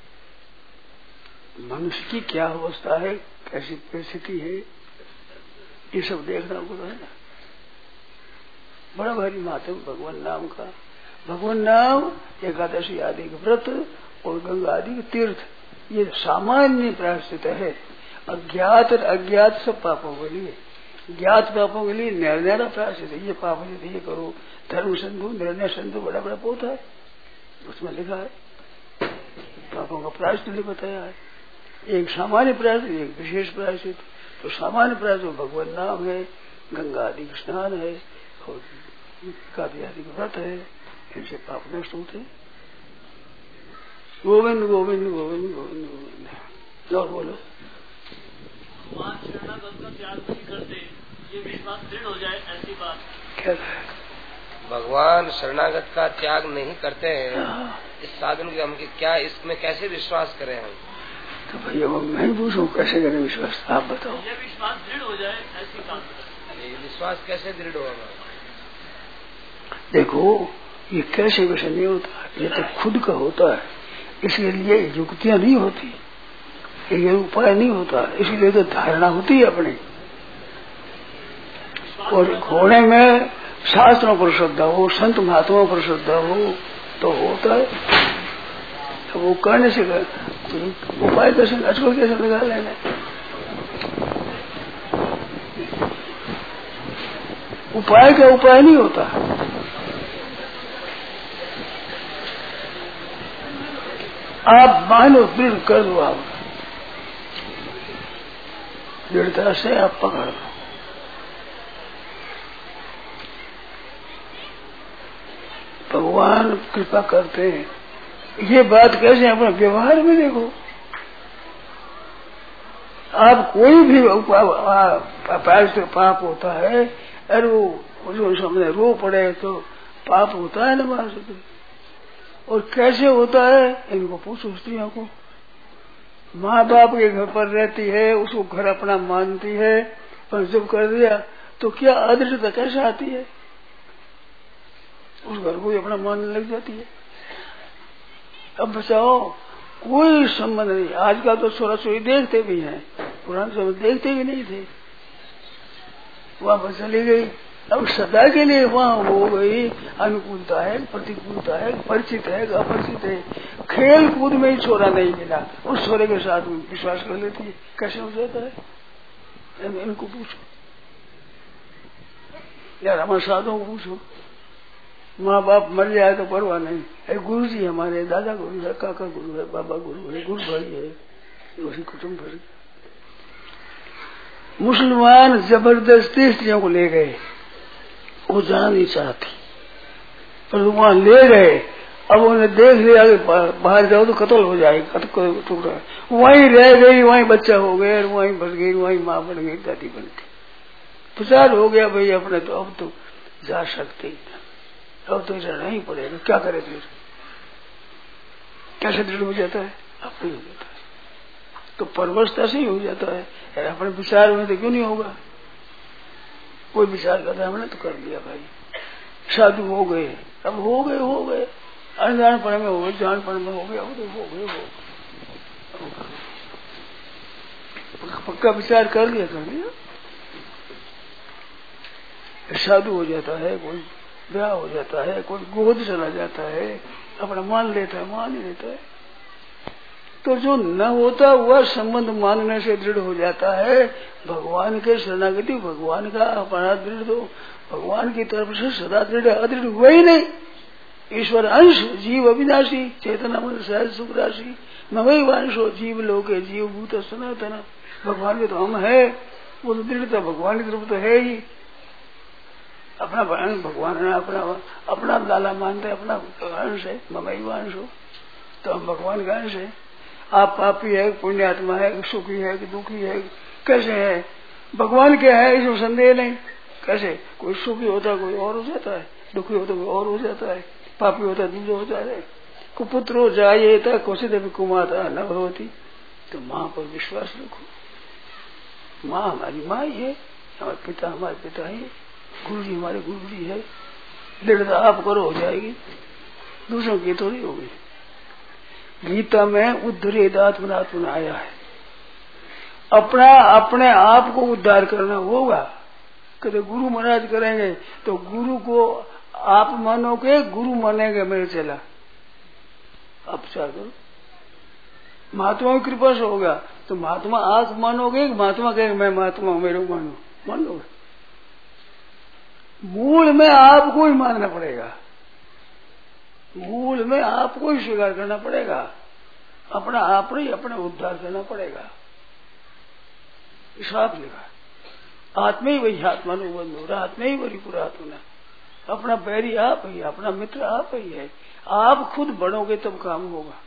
मनुष्य की क्या अवस्था है, कैसी परिस्थिति है, ये सब देखना होगा है ना। बड़ा भारी महत्व भगवान नाम का। भगवान नाम एकादशी आदि के व्रत और गंगा आदि के तीर्थ ये सामान्य प्रायश्चित है। अज्ञात और अज्ञात सब पापों के लिए, ज्ञात पापों के लिए निर्णय प्रायश्चित है। ये पाप यदि ये करो, धर्म सिंधु निर्णय सिंधु बड़ा बड़ा पोता है, उसमें लिखा है पापों का प्रायश्चित बताया है। एक सामान्य प्रायश्चित, एक विशेष प्रायश्चित। तो सामान्य प्रायश्चित भगवान नाम है, गंगा आदि स्नान है और एकादशी आदि व्रत है, इनसे पाप नष्ट होते हैं। गोविंद गोविंद गोविंद गोविंद गोविंद। और बोलो भगवान शरणागत का त्याग नहीं करते, ये विश्वास दृढ़ हो जाए, ऐसी बात क्या? भगवान शरणागत का त्याग नहीं करते हैं, इस साधन के हम क्या इसमें कैसे विश्वास करें हम? तो भैया वो मैं पूछूं कैसे करें विश्वास, आप बताओ। ये विश्वास दृढ़ हो जाए, ऐसी बात बताओ। ये विश्वास कैसे दृढ़ होगा? देखो ये कैसे वैसे नहीं होता, ये तो खुद का होता है। इसके लिए युक्तियां नहीं होती, ये उपाय नहीं होता, इसलिए तो धारणा होती है अपनी। और घोड़े में शास्त्रों पर श्रद्धा हो, संत महात्माओं पर श्रद्धा हो तो होता है। तो वो करने से उपाय कैसे अटकल कैसे लगा लेंगे? उपाय का उपाय नहीं होता। आप मानो दृढ़ कर दो, आप दृढ़ता से आप पकड़ लो। भगवान कृपा करते हैं। ये बात कैसे अपने व्यवहार में देखो। आप कोई भी पाप से पाप होता है, अरे वो जो सामने रो पड़े तो पाप होता है ना। वहां से और कैसे होता है इनको पूछो स्त्रियों को। माँ बाप के घर पर रहती है, उसको घर अपना मानती है, पर जब कर दिया तो क्या अदृढ़ता कैसे आती है, उस घर को ही अपना मानने लग जाती है। अब बचाओ कोई संबंध नहीं। आजकल तो छोरा छोरी देखते भी हैं, पुराने समय देखते भी नहीं थे। वहां पर चली गई, अब सदा के लिए वहां हो गई। अनुकूलता है, प्रतिकूलता है, परिचित है, अपरिचित है। खेल कूद में ही छोरा नहीं मिला, उस छोरे के साथ विश्वास कर लेती है। कैसे हो जाता है इनको पूछो, यार हमारे साधुओं को पूछो। माँ बाप मर जाए तो परवाह नहीं है, गुरु जी हमारे, दादा गुरु है, काका गुरु है, बाबा गुरु है, गुरु भाई है, वही कुटुम्ब भर। मुसलमान जबरदस्ती स्त्रियों को ले गए, वो जाना नहीं चाहती, पर वहां ले गए। अब उन्हें देख लिया कि बाहर जाओ तो कत्ल हो जाएगा, टुकड़ा वहीं रह गई, वहीं बच्चा हो गया, वहीं बच गई, वहीं माँ बन गई, दादी बन गई। प्रचार हो गया भाई अपने, तो अब तो जा सकते ही, अब तो रहना ही पड़ेगा। क्या करे फिर, कैसे दृढ़ हो जाता है, अपने हो जाता है तो परवशता से ही हो जाता है। यार अपने विचार में तो क्यों नहीं होगा, कोई विचार करता है हमने तो कर लिया भाई, साधु हो गए, अब हो गए हो गए अनजान पढ़े में हो गए, जान पढ़े में हो गए, अब तो हो गए हो पक्का विचार कर लिया कर लिया साधु हो जाता है, कोई ब्याह हो जाता है, कोई गोद चला जाता है, अपना मान लेता है, मान ही लेता है। तो जो न होता हुआ संबंध मानने से दृढ़ हो जाता है। भगवान के शरणागति, भगवान का अपना दृढ़, तो भगवान की तरफ से सदा दृढ़, अदृढ़ हुआ ही नहीं। ईश्वर अंश, जीव अविनाशी, चेतना मन सहज सुख राशि, नवई वांशो जीव लोके जीव भूत सनातन। भगवान के तो हम है, वो तो दृढ़ता भगवान की तरफ तो है ही। अपना भगवान ने अपना अपना लाला मानते, अपना अंश है, ममई वांश हो, तो हम भगवान का अंश है। आप पापी है, पुण्यात्मा है, सुखी है कि दुखी है, कैसे है, भगवान क्या है इसमें संदेह नहीं। कैसे कोई सुखी होता है कोई और हो जाता है, दुखी होता है कोई और हो जाता है, पापी होता है दूसरा हो जाता है। कुपुत्रो जायेता क्वचित अपि कुमाता न भवति। तो माँ पर विश्वास रखो, माँ हमारी माँ ही है, हमारे पिता हमारे पिता ही, गुरु जी हमारे गुरु जी है। दृढ़ता आप करो हो जाएगी, दूसरों की थोड़ी होगी। गीता में उद्धरेद आत्मनात्मन आया है, अपना अपने आप को उद्धार करना होगा। कहते गुरु महाराज करेंगे तो गुरु को आप मानोगे, गुरु मानेंगे मेरे चेला। आप विचार करो, महात्मा की कृपा से होगा तो महात्मा आप मानोगे, महात्मा कहेंगे मैं महात्मा हूं मेरे को मानो, मान लोगे। मूल में आपको ही मानना पड़ेगा, मूल में आपको ही स्वीकार करना पड़ेगा, अपना आप ही अपना उद्धार करना पड़ेगा। साफ लिखा, आत्मा ही वही आत्मा नो बंधु, आत्मा ही वही पुरात्मा। अपना बैरी आप ही, अपना मित्र आप ही है। आप खुद बढ़ोगे तब काम होगा।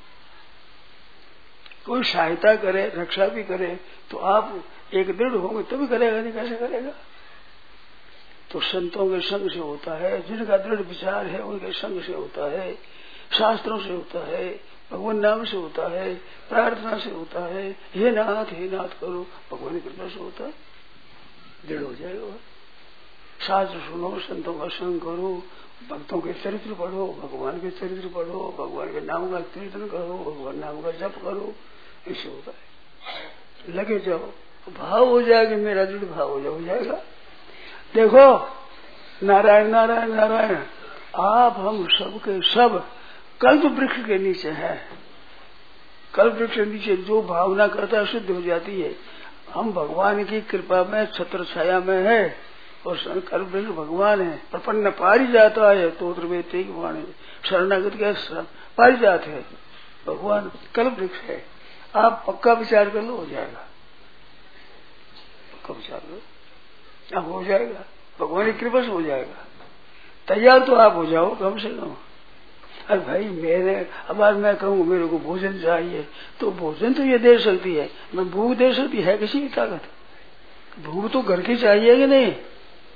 कोई सहायता करे, रक्षा भी करे तो आप एक दृढ़ होंगे तभी करेगा, नहीं कैसे करेगा। तो संतों के संग से होता है, जिनका दृढ़ विचार है उनके संग से होता है, शास्त्रों से होता है, भगवान नाम से होता है, प्रार्थना से होता है। हे नाथ हे नाथ करो, भगवान की कृपा से होता है, दृढ़ हो जाएगा। शास्त्र सुनो, संतों का संग करो, भक्तों के चरित्र पढ़ो, भगवान के चरित्र पढ़ो, भगवान के नाम का कीर्तन करो, भगवान नाम का जप करो, इससे होता है। लगे जाओ, भाव हो जाएगा, मेरा दृढ़ भाव हो हो जाएगा। देखो नारायण नारायण नारायण, आप हम सब के सब कल्प वृक्ष के नीचे है। कल्प वृक्ष के नीचे जो भावना करता है शुद्ध हो जाती है। हम भगवान की कृपा में छत्र छाया में है और कल्प वृक्ष भगवान है। प्रपन्न पारिजात है तो वाणी शरणागत का पारिजात है, भगवान कल्प वृक्ष है। आप पक्का विचार कर लो, हो जाएगा। पक्का विचार लो, अब हो जाएगा, भगवान की कृपा से हो जाएगा। तैयार तो आप हो जाओ कम से कम। अरे भाई मेरे अब आज मैं कहूँ मेरे को भोजन चाहिए तो भोजन तो ये दे सकती है, मैं भूख दे सकती है किसी की ताकत। भूख तो घर की चाहिए कि नहीं,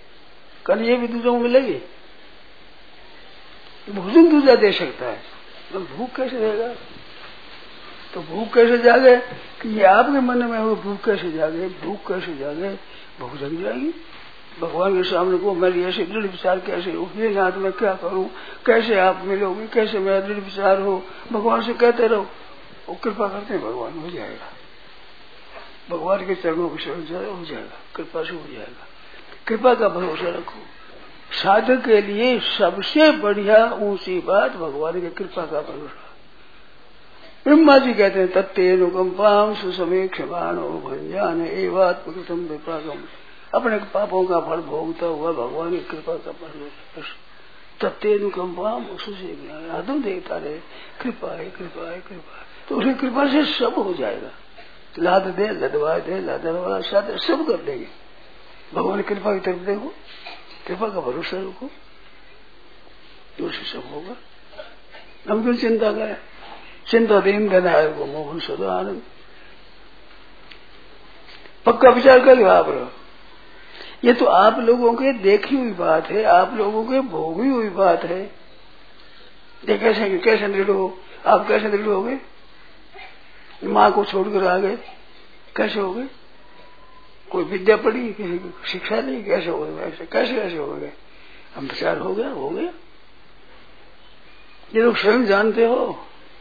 कल ये भी दूसरों को मिलेगी। भोजन दूसरा दे सकता है, भूख कैसे रहेगा? तो भूख कैसे जागे कि ये आपके मन में हो? भूख कैसे जागे? भूख कैसे जागे? भूख जग जाएगी। भगवान के सामने को मेरी ऐसे दृढ़ विचार कैसे हो? ये नाथ मैं क्या करूं? कैसे आप मिलोगे? कैसे मेरा दृढ़ विचार हो? भगवान से कहते रहो, वो कृपा करते हैं, भगवान हो जाएगा। भगवान के चरणों के शरण जाए हो जाएगा, कृपा से हो जाएगा। कृपा का भरोसा रखो। साधक के लिए सबसे बढ़िया ऊंची बात भगवान की कृपा का भरोसा। ब्रह्मा जी कहते हैं तत्तेनुकंपाम सुसमे क्षमाणो भंजान एवात्मकृतम विपाकम। अपने पापों का फल भोगता हुआ भगवान की कृपा का भरोसा। तत्तेनुकंपाम सुसे आदम देखता रहे, कृपा है कृपा है कृपा है, तो उसकी कृपा से सब हो जाएगा। लाद दे लदवा दे लदवा साथ सब कर देंगे। भगवान की कृपा की तरफ देखो, कृपा का भरोसा रखो, तो उससे सब होगा। हम क्यों चिंता करें? चिंता दीन देना को मोहन सदा आनंद। पक्का विचार कर लो आप लोग। ये तो आप लोगों के देखी हुई बात है, आप लोगों के भोगी हुई बात है। ये कैसे कैसे दृढ़ हो? आप कैसे दृढ़ हो गए? माँ को छोड़कर आ गए, कैसे हो गए? कोई विद्या पढ़ी, किसी की शिक्षा नहीं, कैसे हो गए? कैसे कैसे कैसे हो गए? हम विचार हो गया हो गया। ये लोग स्वयं जानते हो।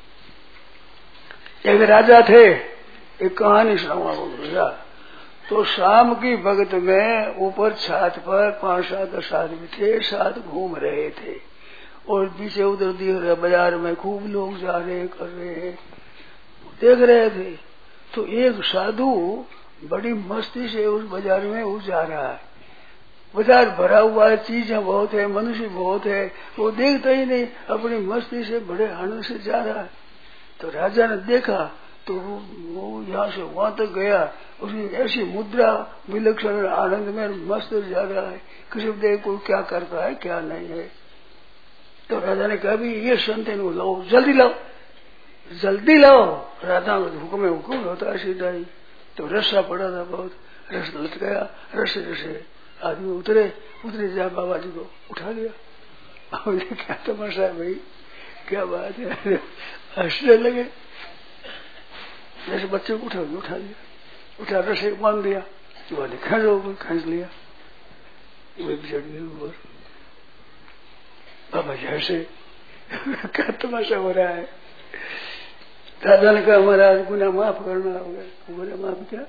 एक राजा थे, एक कहानी सुनाऊंगा भैया। तो शाम की वक्त में ऊपर छत पर पांच सात दस आदमी थे, साथ घूम रहे थे और पीछे उधर दिख रहे बाजार में खूब लोग जा रहे कर रहे हैं, देख रहे थे। तो एक साधु बड़ी मस्ती से उस बाजार में वो जा रहा है। बाजार भरा हुआ है, चीजें बहुत है, मनुष्य बहुत है, वो देखता ही नहीं, अपनी मस्ती से बड़े आनंद से जा रहा है। तो राजा ने देखा तो वो यहाँ से वहां तक गया, उसकी ऐसी मुद्रा विलक्षण आनंद में मस्त जा रहा है, किसी को देख कोई क्या करता है क्या नहीं है। तो राजा ने कहा भी ये संत इनको लाओ, जल्दी लाओ जल्दी लाओ। राजा का हुक्म हुक्म होता है सीधा ही। तो रस्सा पड़ा था बहुत, रस लट गया, रस्से रस्से आदमी उतरे उतरे जा बाबा जी को उठा लिया। क्या तमाशा है भाई, क्या बात है, हंसने लगे। जैसे बच्चे को उठा उठा लिया, उठा रस्से बांध दिया, वाले खींचो खींच लिया, वे चढ़ गए ऊपर। बाबा जी हंसे, क्या तमाशा हो रहा है। राजा ने कहा महाराज गुनाह माफ करना होगा। बोले माफ क्या?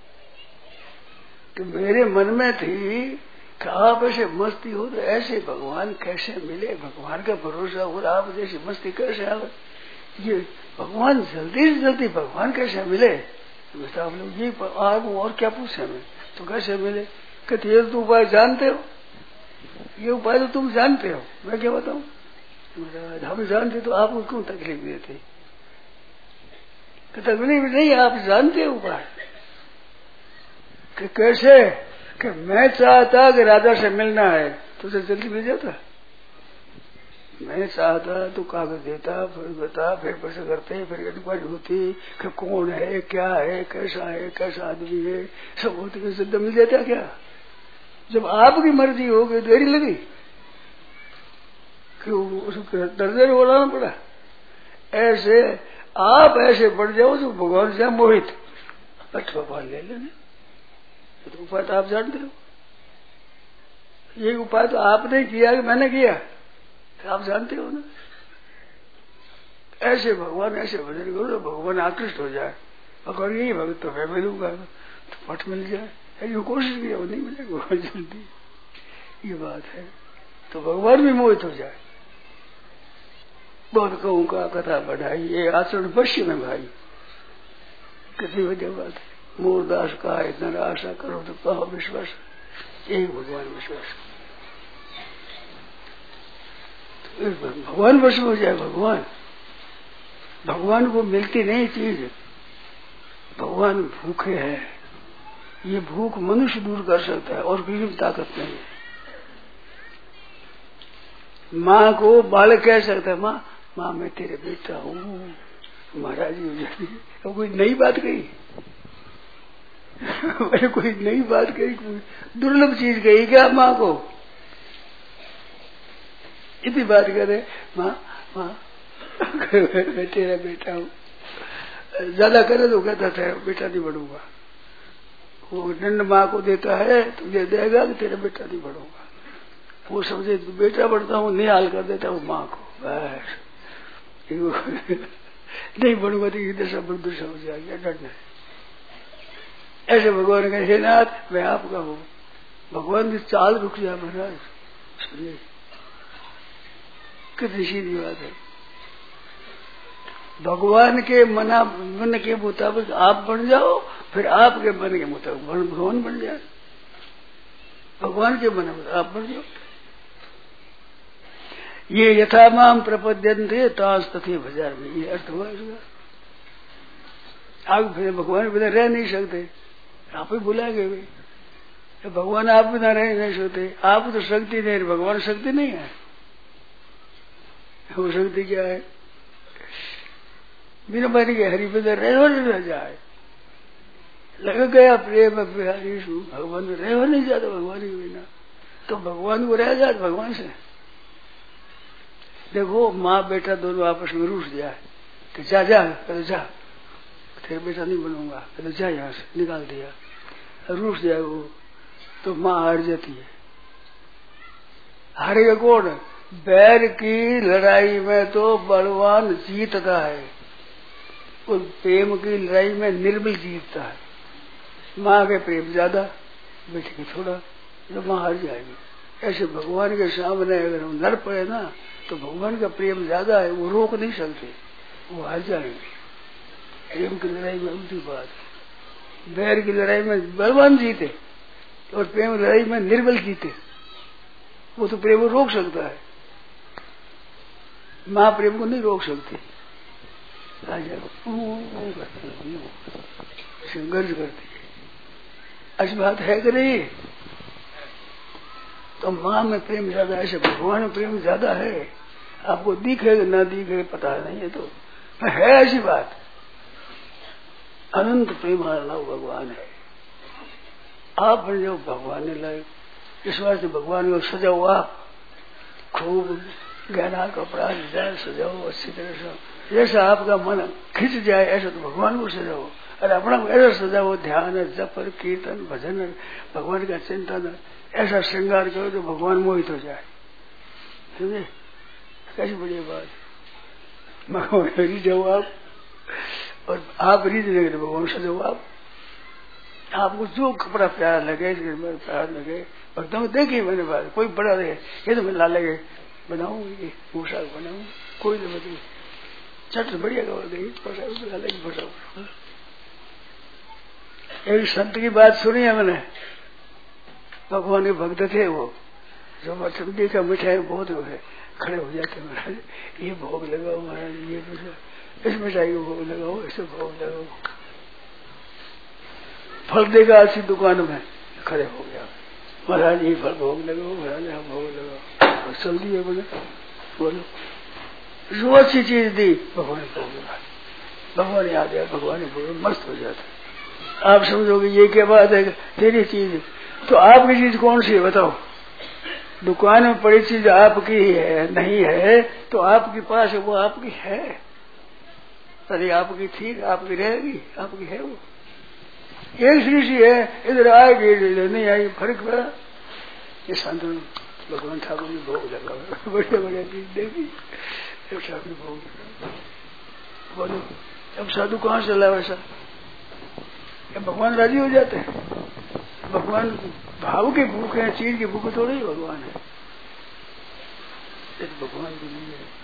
कि मेरे मन में थी कि आप ऐसे मस्ती हो तो ऐसे भगवान कैसे मिले, भगवान का भरोसा हो आप जैसी मस्ती कैसे आवे, ये भगवान जल्दी से जल्दी भगवान कैसे मिले। तो आप लोग ये आप और क्या पूछे हमें, तो कैसे मिले? कहते ये तो उपाय जानते हो, ये उपाय तो तुम जानते हो, मैं क्या बताऊं? हम जानते तो आपको क्यों तकलीफ देते? तकलीफ नहीं, आप जानते हो उपाय कि कैसे। कि मैं चाहता कि राजा से मिलना है तो उसे जल्दी मिल जाता। मैं चाहता तो कागज देता, फिर बता, फिर पैसे करते, फिर इंक्वायरी होती कि कौन है, क्या है, कैसा है, कैसा आदमी है, सब होते हुए जल्दी मिल जाता। क्या जब आपकी मर्जी हो गई देरी लगी कि उसको दर्जन बोलाना पड़ा। ऐसे आप ऐसे बढ़ जाओ तो भगवान से मोहित अठवा पाल ले लेने। तो उपाय तो आप जानते हो, ये उपाय तो आपने किया कि मैंने किया, तो आप जानते हो ना। ऐसे भगवान ऐसे भजन करो तो भगवान आकृष्ट हो जाए। भगवान यही भगत तो मैं मिलूंगा तो पट मिल जाए, ये कोशिश किया वो नहीं मिलेगा भगवान जल्दी, ये बात है। तो भगवान भी मोहित हो जाए। बहुत कहूँ का कथा बढ़ाई, ये आचरण पश्चिम में भाई कितनी बढ़िया बात है। मूरदास का इतना आशा करो तो कहो विश्वास, एक भगवान विश्वास, तो भगवान वश हो जाए। भगवान भगवान को मिलती नहीं चीज, भगवान भूखे है, ये भूख मनुष्य दूर कर सकता है और किसी की ताकत नहीं है। माँ को बालक कह सकता है माँ माँ मैं तेरे बेटा हूँ, महाराज जी हो जाती है। तो कोई नई बात कही मैंने कोई नई बात कही, कोई दुर्लभ चीज कही क्या माँ को? इतनी बात करे माँ माँ तेरा बेटा हूँ। ज्यादा करे तो कहता था बेटा नहीं बढ़ूंगा। वो दंड माँ को देता है तुझे देगा कि तेरा बेटा नहीं बढ़ूंगा। वो समझे तो बेटा बढ़ता हूँ, निहाल कर देता हूँ माँ को, बस नहीं बढ़ूंगा तो ये दशा बड़ी दशा हो जाएगी, डरना है। ऐसे भगवान कहे हे नाथ मैं आपका हूँ। भगवान की चाल रुक जाए महाराज, सुनिए कितनी सीधी बात है। भगवान के मना मन के मुताबिक आप बन जाओ, फिर आपके मन के मुताबिक भगवान बन जाए। भगवान के मन में आप बन जाओ। ये यथा माम प्रपद्यन्ते तांस तथे भजार में, ये अर्थ हुआ इसका। आप फिर भगवान बिना रह नहीं सकते, आप ही बुलाएंगे भी। तो भगवान आप बिना रह नहीं सकते। आप तो शक्ति नहीं, भगवान शक्ति नहीं है। वो शक्ति क्या है? बिना बन के हरि बिना रह नहीं जाए। लग गया प्रेम बिहारी सु भगवान में रह नहीं जाता। भगवान के बिना तो भगवान को रह जाता भगवान से। देखो माँ बेटा दोनों आपस में रूठ जाए कि जा जा तो जा, तेरे बेटा नहीं बनूंगा, तो जा यहाँ से, निकाल दिया। रूठ जाए वो तो माँ हार जाती है। हारेगा कौन? बैर की लड़ाई में तो बलवान जीतता है, और प्रेम की लड़ाई में निर्बल जीतता है। माँ के प्रेम ज्यादा, बेटे की थोड़ा, तो माँ हार जाएगी। ऐसे भगवान के सामने अगर हम लड़ पड़े ना तो भगवान का प्रेम ज्यादा है, वो रोक नहीं सकते, वो हार जाएंगे। प्रेम की लड़ाई में उल्टी बात, बैर की लड़ाई में बलवान जीते और प्रेम की लड़ाई में निर्बल जीते। वो तो प्रेम को रोक सकता है, माँ प्रेम को नहीं रोक सकती। संघर्ष करती है। अच्छी बात है कि नहीं? तो माँ में प्रेम ज्यादा है, ऐसे भगवान में प्रेम ज्यादा है। आपको दिखे ना दिखे पता नहीं है, तो है ऐसी बात। अनंत प्रेम वाला भगवान है। आप बन जाओ भगवान ने लाए। इस वास्ते भगवान को सजाओ, आप खूब गहना कपड़ा डिजाइन सजाओ अच्छी तरह से। जैसा आपका मन खिंच जाए ऐसा तो भगवान को सजाओ, और अपना ऐसा सजाओ, ध्यान जप कीर्तन भजन भगवान का चिंतन ऐसा श्रृंगार करो तो भगवान मोहित हो जाए। समझे? कैसी बढ़िया बात। भगवान रिझ जाओ आप, और आप रिझ लगे तो भगवान सजाओ आप। आपको जो कपड़ा प्यार लगे, प्यार लगे, भक्तों में देखिए मैंने बात, कोई बड़ा रहे ये तो मैं ला लगे बनाऊं, ये पोशाक बनाऊं, कोई तो बताइए चट बढ़िया कपड़ा देगी पोशाक ला लगे पोशाक। एक संत की बात सुनी है मैंने, भगवान के भक्त थे वो, जो मतलब देखा मिठाई बहुत हो है, खड़े हो जाते महाराज ये भोग लगाओ महाराज, ये इस मिठाई को भोग लगाओ, ऐसे भोग लगाओ। फल देगा अच्छी दुकान में, खड़े हो गया महाराज ये फल भोग लगाओ, महाराज यहाँ भोग लगाओ, और चल दिए बोले बोलो जो अच्छी चीज दी भगवान भोग लगा, भगवान याद है, भगवान भोग मस्त हो जाता। आप समझोगे ये क्या बात है, तेरी चीज तो आपकी चीज कौन सी है बताओ? दुकान में पड़ी चीज आपकी है नहीं है तो आपके पास है, वो आपकी है। अरे आपकी थी, आपकी रहेगी, आपकी है वो। एक श्री सी है, इधर आएगी इधर नहीं आएगी, फर्क पड़ा। ये संत भगवान ठाकुर ने भोग लगा, बढ़िया बढ़िया चीज देगी, ठाकुर भोग लगा। बोलो अब साधु कहाँ से ला वैसा? भगवान राजी हो जाते हैं। भगवान भाव के भूख है, चीज के भूख थोड़े ही भगवान है। एक भगवान की नहीं है।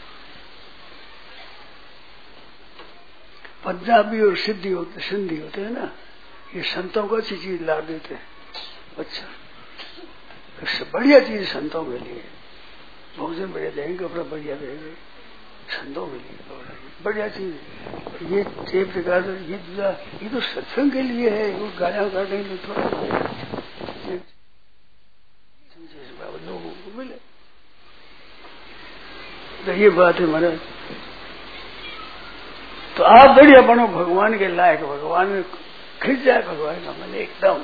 पंजाबी और सिद्धि होते सिंधी होते हैं ना, ये संतों को अच्छी चीज ला देते हैं। अच्छा इससे बढ़िया चीज संतों के लिए, भोजन बढ़िया देंगे, कपड़ा बढ़िया देंगे, संतों के लिए बढ़िया चीज। ये एक प्रकार से ये ये तो सत्संग के लिए है, वो गाना गाने में थोड़ा लोगों को मिले। तो ये बात है महाराज। तो आप बढ़िया बनो भगवान के लायक, भगवान में खिंच जाए भगवान का मन एकदम।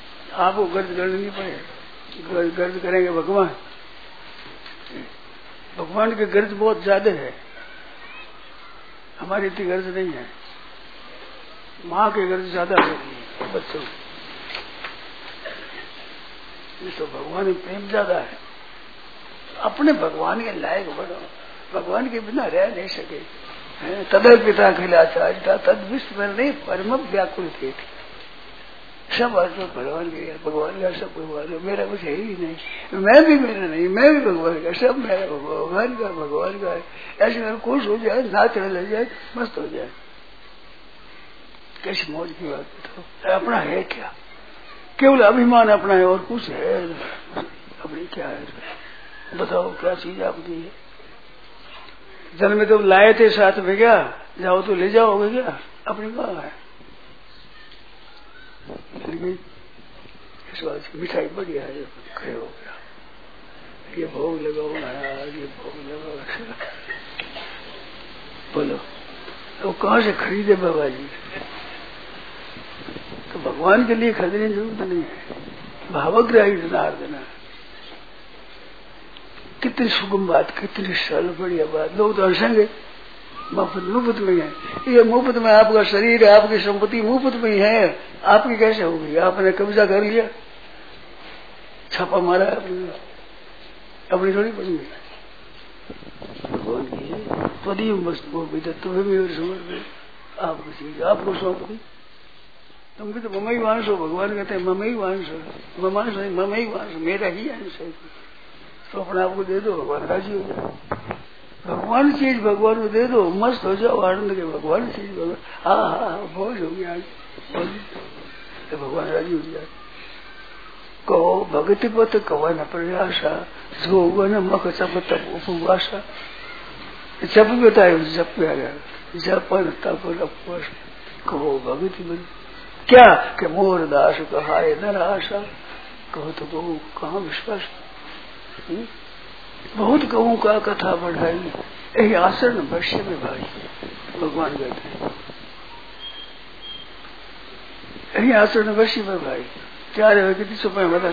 आपको गर्द करनी नहीं पड़े, गर्द गर्द करेंगे भगवान। भगवान की गर्ज बहुत ज्यादा है, हमारी इतनी गर्ज नहीं है। माँ की गर्ज ज्यादा होती है बच्चों की, तो भगवान में प्रेम ज्यादा है। अपने भगवान के लायक बनो, भगवान के बिना रह नहीं सके। तदर पिता खिलाचार्य तद विश्व में नहीं परम व्याकुल थे, सब अर्थ भगवान के, भगवान का सब भगवान का, मेरा कुछ है ही नहीं, मैं भी मेरा नहीं, मैं भी भगवान का, सब मेरा भगवान का भगवान का है। ऐसे अगर खुश हो जाए, नाच ले जाए, मस्त हो जाए, कैसी मौज की बात बताओ। अपना है क्या? केवल अभिमान अपना है और कुछ है अपनी क्या है? बताओ क्या चीज आपकी है? जन्म में तो लाए थे साथ में, क्या जाओ तो ले जाओगे क्या? अपनी कहाँ है? इस बात की मिठाई बढ़िया है, खड़े हो गया, ये भोग लगाओ महाराज, ये भोग लगाओ। बोलो तो कहाँ से खरीदे बाबा जी? तो भगवान के लिए खरीदने की जरूरत नहीं है। भावग्राही जनार्दन, कितनी सुगम बात, कितनी सरल बढ़िया बात। लोग तो हंसेंगे, मुफ्त मुफ्त में है ये, मुफ्त में आपका शरीर, आपकी संपत्ति मुफ्त में है, आपकी कैसे होगी? आपने कब्जा कर लिया, छापा मारा आपने, अपनी थोड़ी बनी है। भगवान की है त्वदीय वस्तु तुम्हें भी और समर्पित, आपकी चीज आपको सौंप दी। तुम भी तो ममई वांश हो, भगवान कहते हैं ममई वांश हो, ममांश नहीं ममई वांश, मेरा ही अंश है। तो अपने आपको दे दो, भगवान राजी हो जाए। भगवान चीज भगवान को दे दो, मस्त हो जाओ आनंद के। भगवान चीज भगवान, हाँ हाँ भोज हो गया, तो भगवान राजी हो जाए। कहो भगति पथ कवन प्रयासा, जो वन मख चप तप उपवासा। जप बताए जप आ गया, जपन तपन उपवास। कहो भगति बन क्या कि मोर दास कहाए न आशा। कहो तो कहो कहाँ विश्वास, बहुत कहूँ का कथा बढ़ाई, यही आचरण भविष्य में भाई। भगवान कहते हैं यही आचरण भविष्य में भाई। क्या रहे कितनी सुपाई बता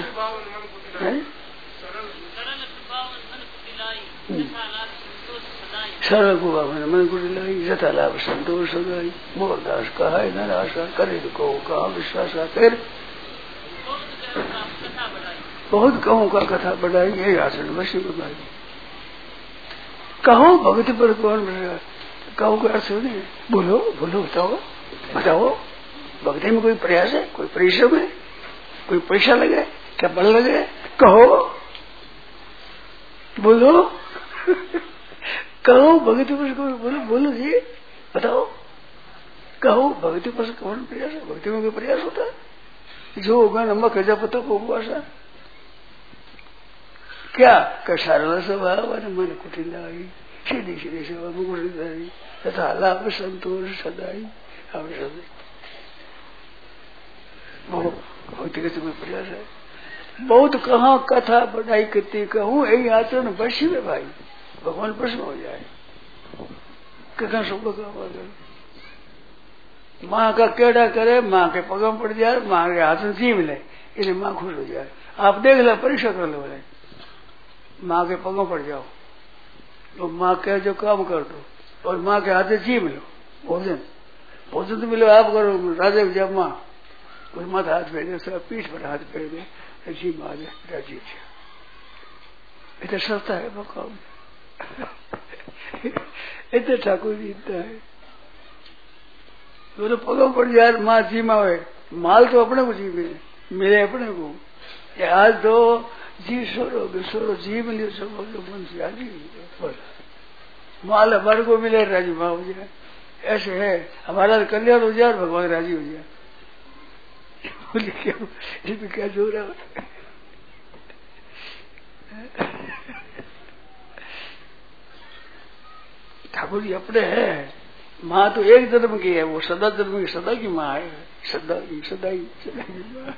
सरल को मन को दिलाई, यथा लाभ संतोष सगाई। मोरदास कहा न आशा, करे को कहा विश्वास। कर बहुत कहूँ का कथा बढ़ाई, यही आचरण वशी में भाई। कहो भक्ति पर कौन बढ़ेगा? कहो का अर्थ नहीं, बोलो बोलो बताओ बताओ। भक्ति में कोई प्रयास है, कोई परिश्रम है, कोई पैसा लगे, क्या बल लगे? कहो बोलो कहो भक्ति पर कौन, बोलो बोलो जी बताओ। कहो भक्ति पर कौन प्रयास है? भक्ति में कोई प्रयास होता है? जो होगा नमक खजा पता को उपवासा। क्या कसारल स्वभाव मन कुटिलाई, सीधी सीधी सेवा मुकुटधारी, तथा लाभ संतोष सदाई। भक्ति के में प्रयास है। बहुत कहाँ कथा बढ़ाई कितनी कहूँ, यही आचरण वशी में भाई। भगवान प्रश्न हो जाए कहा शुभ का माँ का केड़ा करे, माँ के पगम पड़ जाए, माँ के हाथ में जीव ले, इसलिए माँ खुश हो जाए। आप देख लो, परीक्षा कर लो, बोले माँ के पगों पड़ जाओ तो माँ के जो काम कर दो, और माँ के हाथ से जीव मिलो, भोजन भोजन तो मिलो आप करो। राजा जब माँ उस माँ हाथ फेर दे, सब पीठ पर हाथ फेर दे, जी माँ राजी इतना सस्ता है मकाम। इतने ठाकुर जी इतना है, तो पगों पड़ जाए माँ जी माँ है। माल तो अपने को जी मिले, मिले अपने को। आज तो जी सोरो सोरो जी मिले, सब मन से आजी माल हमारे को मिले, राजी माँ हो जाए। ऐसे है हमारा कल्याण हो जाए, भगवान राजी हो जाए। बोले क्या इसमें क्या जोर है? ठाकुर जी अपने है। माँ तो एक जन्म की है, वो सदा जन्म की, सदा की माँ है, सदा की सदा ही सदा की माँ।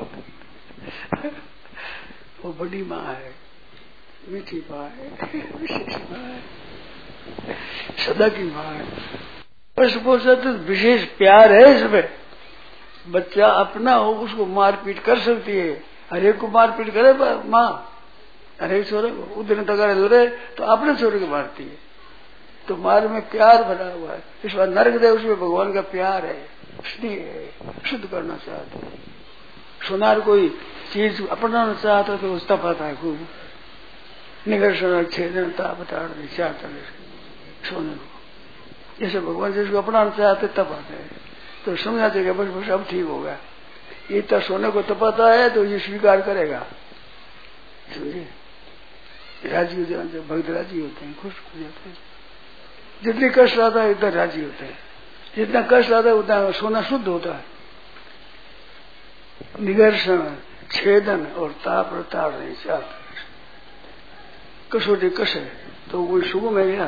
वो बड़ी माँ है, मीठी माँ है, विशेष माँ है, सदा की माँ है। उसको तो विशेष प्यार है इसमें। बच्चा अपना हो, उसको मारपीट कर सकती है, हरेक को मारपीट करे माँ, अरे छोरे उधर तगाड़े दूरे तो अपने छोरे को मारती है। तो मार में प्यार भरा हुआ है, इस बार नरक दे उसमें भगवान का प्यार है, स्नेह है, शुद्ध करना चाहते हैं। सोनार कोई चीज अपनाना चाहता है तो उस तपाता है खूब, निगर्षण छेदन ताप ताड़ने चाहता है सोने को। जैसे भगवान जिसको अपनाना चाहते तपाते हैं तो समझा देगा बस बस अब ठीक होगा। ये तो सोने को तपाता है तो ये स्वीकार करेगा, समझे। राजी हो जाते भक्त, राजी होते हैं, खुश हो जाते हैं। जितनी कष्ट आता है उतना राजी होते हैं, जितना कष्ट आता है उतना सोना शुद्ध होता है। निगर्षण छेदन और ताप और ताड़ नहीं चाहते। कसौटी कस है तो वो सुगु में गया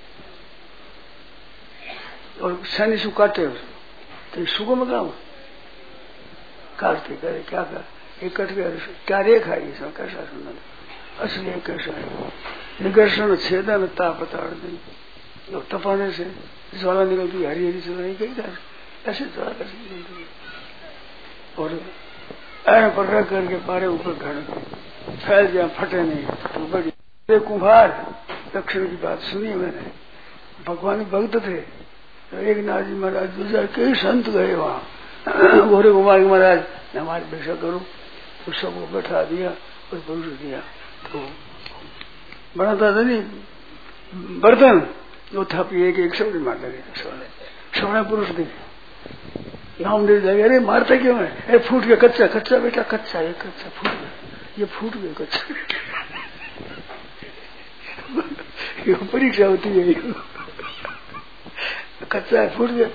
और शनि सु काटे तो सुगु में गाँव काटते करे क्या कर, एक कट गया क्या रेखा है इसमें, कैसा सुना असली कैसा है। निगर्षण छेदन ताप ताड़ नहीं, और तपाने से ज्वाला निकलती हरी हरी ज्वाला नहीं कही ऐसे ज्वाला कैसे निकलती और ऐन पर रख करके पारे ऊपर खड़े फैल जाए फटे नहीं तो बड़ी। कुम्हार दक्षिण की बात सुनी मैंने, भगवान भक्त थे तो एक नाजी महाराज दूसरा कई संत गए वहाँ गोरे कुमार महाराज हमारी भिक्षा करो तो सबको बैठा दिया और पुरुष दिया तो बनाता था नहीं बर्तन वो था पिए के एक सब मार लगे सोने पुरुष थे गाँव दे जाएगा। अरे मारते क्यों है, अरे फूट गया कच्चा कच्चा बेटा कच्चा ये कच्चा फूट गया, ये फूट गया कच्चा ये परीक्षा होती है, कच्चा है फूट गया।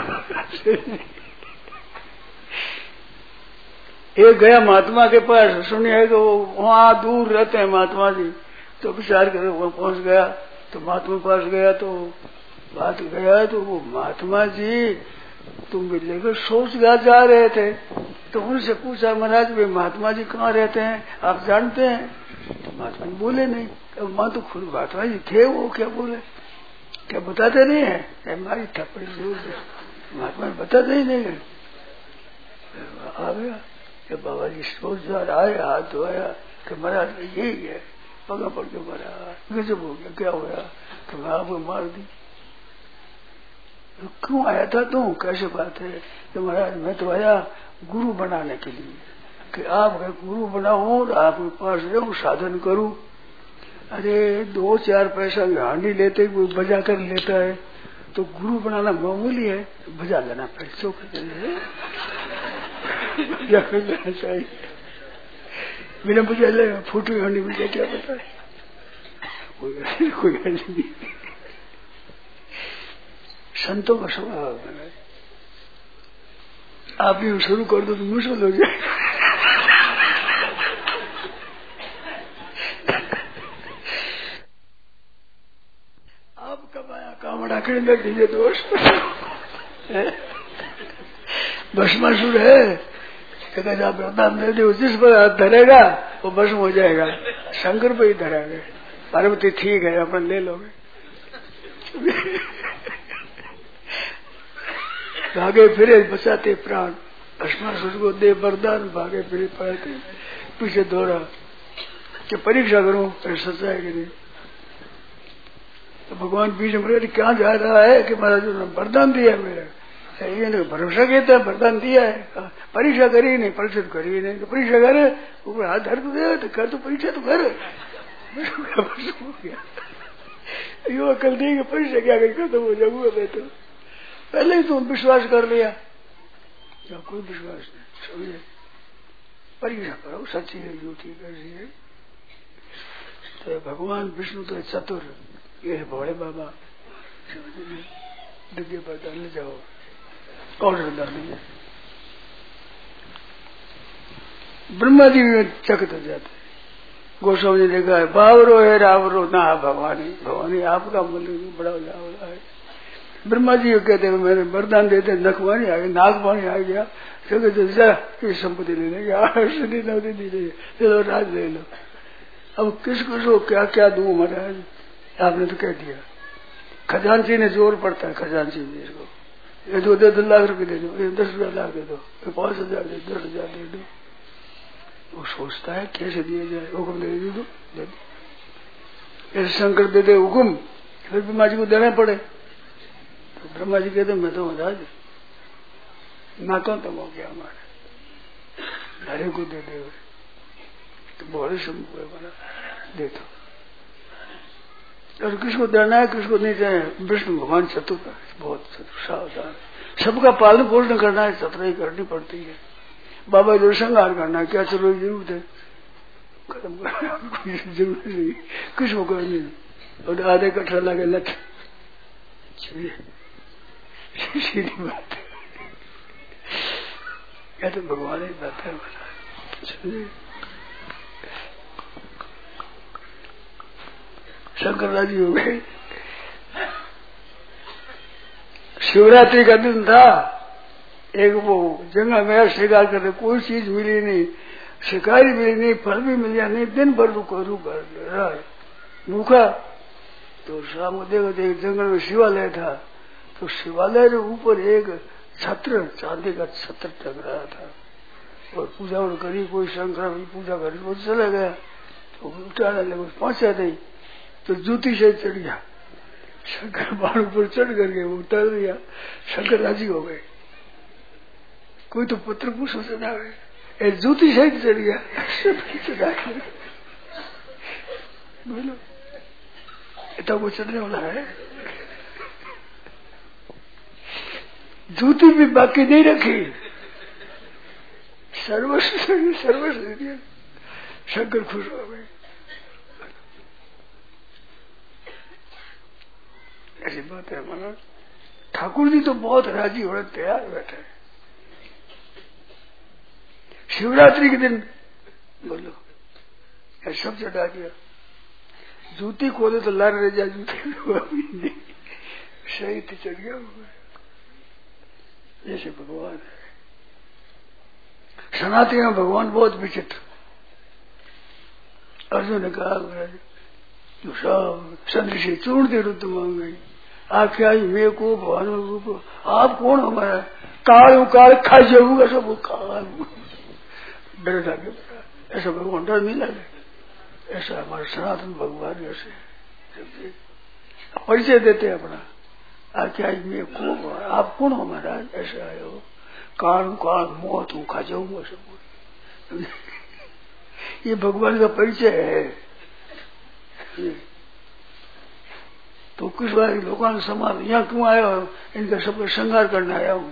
एक गया महात्मा के पास, सुनिए कि वो वहां दूर रहते हैं महात्मा जी, तो विचार करे वहां पहुंच गया तो महात्मा पास गया तो बात गया तो वो महात्मा जी तुम भी लेकर सोच गा जा रहे थे तो उनसे पूछा महाराज वे महात्मा जी कहाँ रहते हैं आप जानते हैं? तो महात्मा जी बोले नहीं। अब माँ तो खुद महात्मा जी थे, वो क्या बोले, क्या बताते नहीं है, हमारी थप्पड़ी जोर महात्मा जी बताते ही नहीं है। आ गया कि बाबा जी सोच जा आए हाथ धोया कि महाराज यही है, पगा पड़ के महाराज गजब हो गया, क्या हुआ तो मैं आपको मार दी। तो क्यों आया था तू, कैसे बात है कि महाराज मैं तो आया गुरु बनाने के लिए कि आप गुरु बनाओ और आपके पास रहूं साधन करूं। अरे दो चार पैसा हांडी लेते कोई बजा कर लेता है तो गुरु बनाना मामूली है, बजा लेना पैसों के बजा कर लेना चाहिए। बिना बजा ले फूटी हांडी बजा क्या पता है, कोई कोई नहीं। संतों का स्वभाव है, आप ये शुरू कर दो तो मुश्किल हो जाए। आप कमाया कामड़ा करेंगे ढीले दोष भस्मासुर है, अगर आप वरदान दे दो जिस पर हाथ धरेगा वो भस्म हो जाएगा। शंकर पे ही धरेंगे, पार्वती ठीक है अपन ले लोगे। भागे फिरे बचाते प्राण, भस्मासुर को दे वरदान, भागे फिरे पड़ते पीछे दौड़ा कि परीक्षा करूं फिर सच्चा है कि नहीं। तो भगवान बीच में क्या जा रहा है कि महाराज ने वरदान दिया है मेरा, ये भरोसा कहता है वरदान दिया है, परीक्षा करी नहीं, परीक्षा तो करी नहीं, तो परीक्षा करे ऊपर हाथ धर तो दे तो कर, तो परीक्षा तो कर। यो अकल दी कि परीक्षा क्या कर खत्म हो जाऊंगा मैं तो पहले ही तुम विश्वास कर लिया, या कोई विश्वास नहीं, समझे। परीक्षा करो सच्ची है झूठी कैसी है। तो भगवान विष्णु तो चतुर, ये है भोले बाबा, डिग्गी पर डाल जाओ ऑर्डर डालिए। ब्रह्मा जी चकित हो जाते, गोस्वामी ने देखा है बावरो है रावरो ना भवानी, भवानी आपका मंदिर बड़ा जावड़ा है। ब्रह्मा जी कहते हैं मैंने वरदान देते नखवानी आ गया, नागवानी आ गया, ये संपत्ति ले लेंगे, नौदी दी चलो राज ले लो। अब किस किसको क्या क्या दूं महाराज, आपने तो कह दिया। खजांची ने जोर पड़ता है, खजांची को ये दो दे दो लाख रुपए दे दो, ये दस हजार लाख दे दो, ये पांच हजार दे दस हजार दे दो। वो सोचता है कैसे दिया जाए, हुक्म दे दे दो, दे दो। ऐसे शंकर दे दे हुक्म, फिर ब्रह्मा जी को देना पड़े। तो ब्रह्मा जी कहते मैं तो महाराज ना तो तुम हो गया हमारे, हरे को दे दे। तो बहुत शंभु है बना, दे दो। और किसको देना है किसको नहीं देना है, विष्णु भगवान चतुर का बहुत सावधान, सबका पालन पोषण करना है, सतराई करनी पड़ती है। बाबा जो श्रृंगार करना है, क्या चलो जरूरत है, खत्म करना कोई जरूरत नहीं, किसको करनी। और आधे कट्ठा लगे लठ, सीधी बात है, या तो भगवान ही बात है। शंकर राजी हो गए। शिवरात्रि का दिन था, एक वो जंगल में शिकार करते, कोई चीज मिली नहीं, शिकारी मिली नहीं, फल भी मिल गया नहीं, दिन भर रुको रुक रहा भूखा। तो शाम को देखो देख जंगल में शिवालय था, तो शिवालय के ऊपर एक छत्र, चांदी का छत्र टंग रहा था, और पूजा और करी, कोई शंकर पूजा करी, वो चला गया। तो उठाने लगे, पहुंचा नहीं तो जूती से चढ़ गया, शंकर बाण पर चढ़ करके वो उतर दिया। शंकर राजी हो गए, कोई तो पुत्र पुष्प चढ़ा गए, जूती से चढ़ गया, चढ़ा बोलो इतना वो चढ़ने वाला है। जूती भी बाकी नहीं रखी, सर्वस्व सर्वस्व दे दिया। शंकर खुश हो गए। ऐसी बात है माना, ठाकुर जी तो बहुत राजी होने तैयार बैठे। शिवरात्रि के दिन बोलो सब चढ़ा दिया, जूती खोले तो लार रह जाए, जूती सही तो चढ़ गया। जैसे भगवान है, सनातन में भगवान बहुत विचित्र। अर्जुन ने कहा जो सब सदृश चूर्ण के रुद्ध मांग गई, आख्या मैं को भगवान रूप, आप कौन हमारा, काल काल खा जाऊंगा सब काल, डर लगे। ऐसा भगवान डर नहीं लगे, ऐसा हमारे सनातन भगवान ऐसे परिचय देते अपना, आख्या मैं को आप कौन हो महाराज, ऐसा आए हो, काल काल मौत हूँ खा जाऊंगा सब। ये भगवान का परिचय है। तो किस बार लोगों ने समान यहाँ क्यों आया हो, इनका सबका श्रृंगार करने आया हूँ,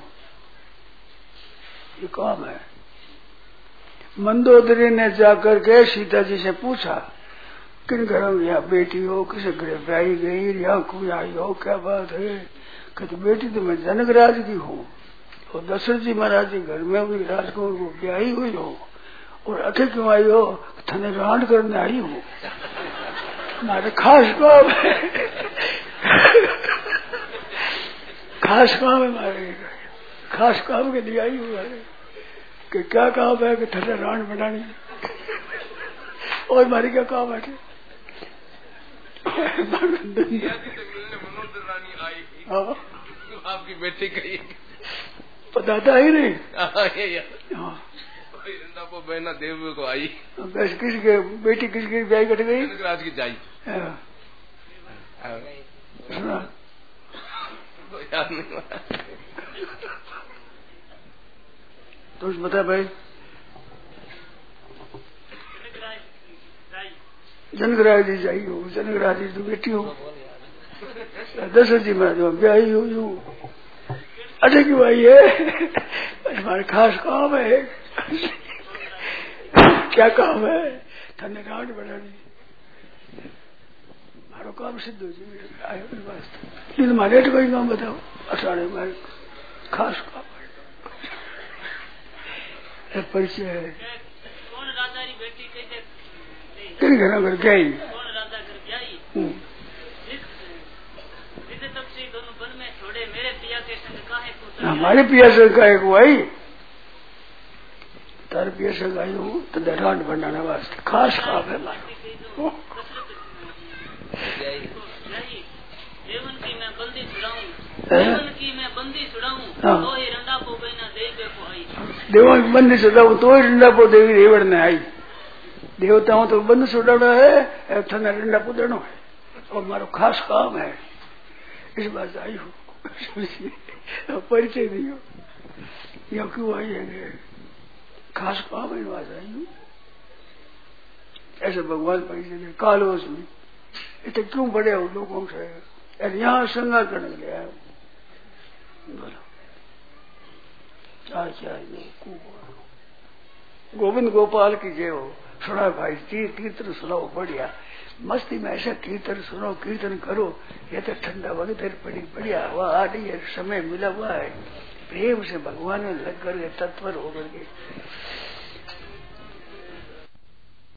ये काम है। मंदोदरी ने जाकर के सीता जी से पूछा किन घरों में यहाँ बेटी हो, किस घर ब्याही गई, यहाँ क्यों आई हो, क्या बात है। कहते बेटी तो मैं जनकराज की हूँ, और दशरथ जी महाराज के घर में हुई राजकुमार को ब्याही हुई हो, और अखे क्यों आई हो, थने रांड करने आई हूँ, हमारे खास काम है, खास काम है हमारे, खास काम के लिए आई हूँ। कि क्या काम है कि थने रांड बनानी, और हमारी क्या काम है। आपकी बेटी कही बताता ही नहीं। हाँ बहना देव को आई, बस किसके बेटी किसकी ब्याह कट गई, राज की जाई। सुना याद नहीं, तो बता भाई। जनकराज जी जाई हो, जनकराज जी तो बेटी हो, दशरथ जी महाराज ब्याही हो, यू अरे क्यों आई है, हमारे खास काम है। क्या काम है, थने रांड बनानी, हमारा काम सिद्ध हो जाए आए वास्ते। तुम्हारे तो कोई काम बताओ, असाड़े हमारे खास काम है, परिचय है। कौन राजा री बेटी कैसे तेरे घर घर गई, कौन राजा घर ब्याही, जिसे तब से दोनों वन में छोड़े, मेरे पिया के संग काहे को, हमारे पिया संग काहे को आई, तार पिया संग आई हूँ तो रांड बनाने वास्ते, खास काम है हमारा। देवन की मैं बल्दी छुड़ाऊं, जीवन की मैं बंदी छुड़ाऊं तो ही रंडा पो बना देव को आई देवा की बंदी छुड़ाऊं तो ही रंडा पो देवी रेवड़ ने आई देवताओं तो बंद छुड़ाना है थने रंडा पो देनो है और मारो खास काम है इस बात आई हूँ परिचय दियो यो क्यों आई है खास काम है बात आई हूँ ऐसे भगवान परिचय दे कालोस में इतने क्यों बड़े हो लोगों से और यहाँ संगा करने के लिए आए बोलो चार चार गोविंद गोपाल की जय हो सुना भाई ती, कीर्तन सुनाओ बढ़िया मस्ती में ऐसा कीर्तन सुनो कीर्तन करो ये तो ठंडा वगैरह पड़ी बढ़िया हवा आ रही है समय मिला हुआ है प्रेम से भगवान में लग करके तत्पर होकर के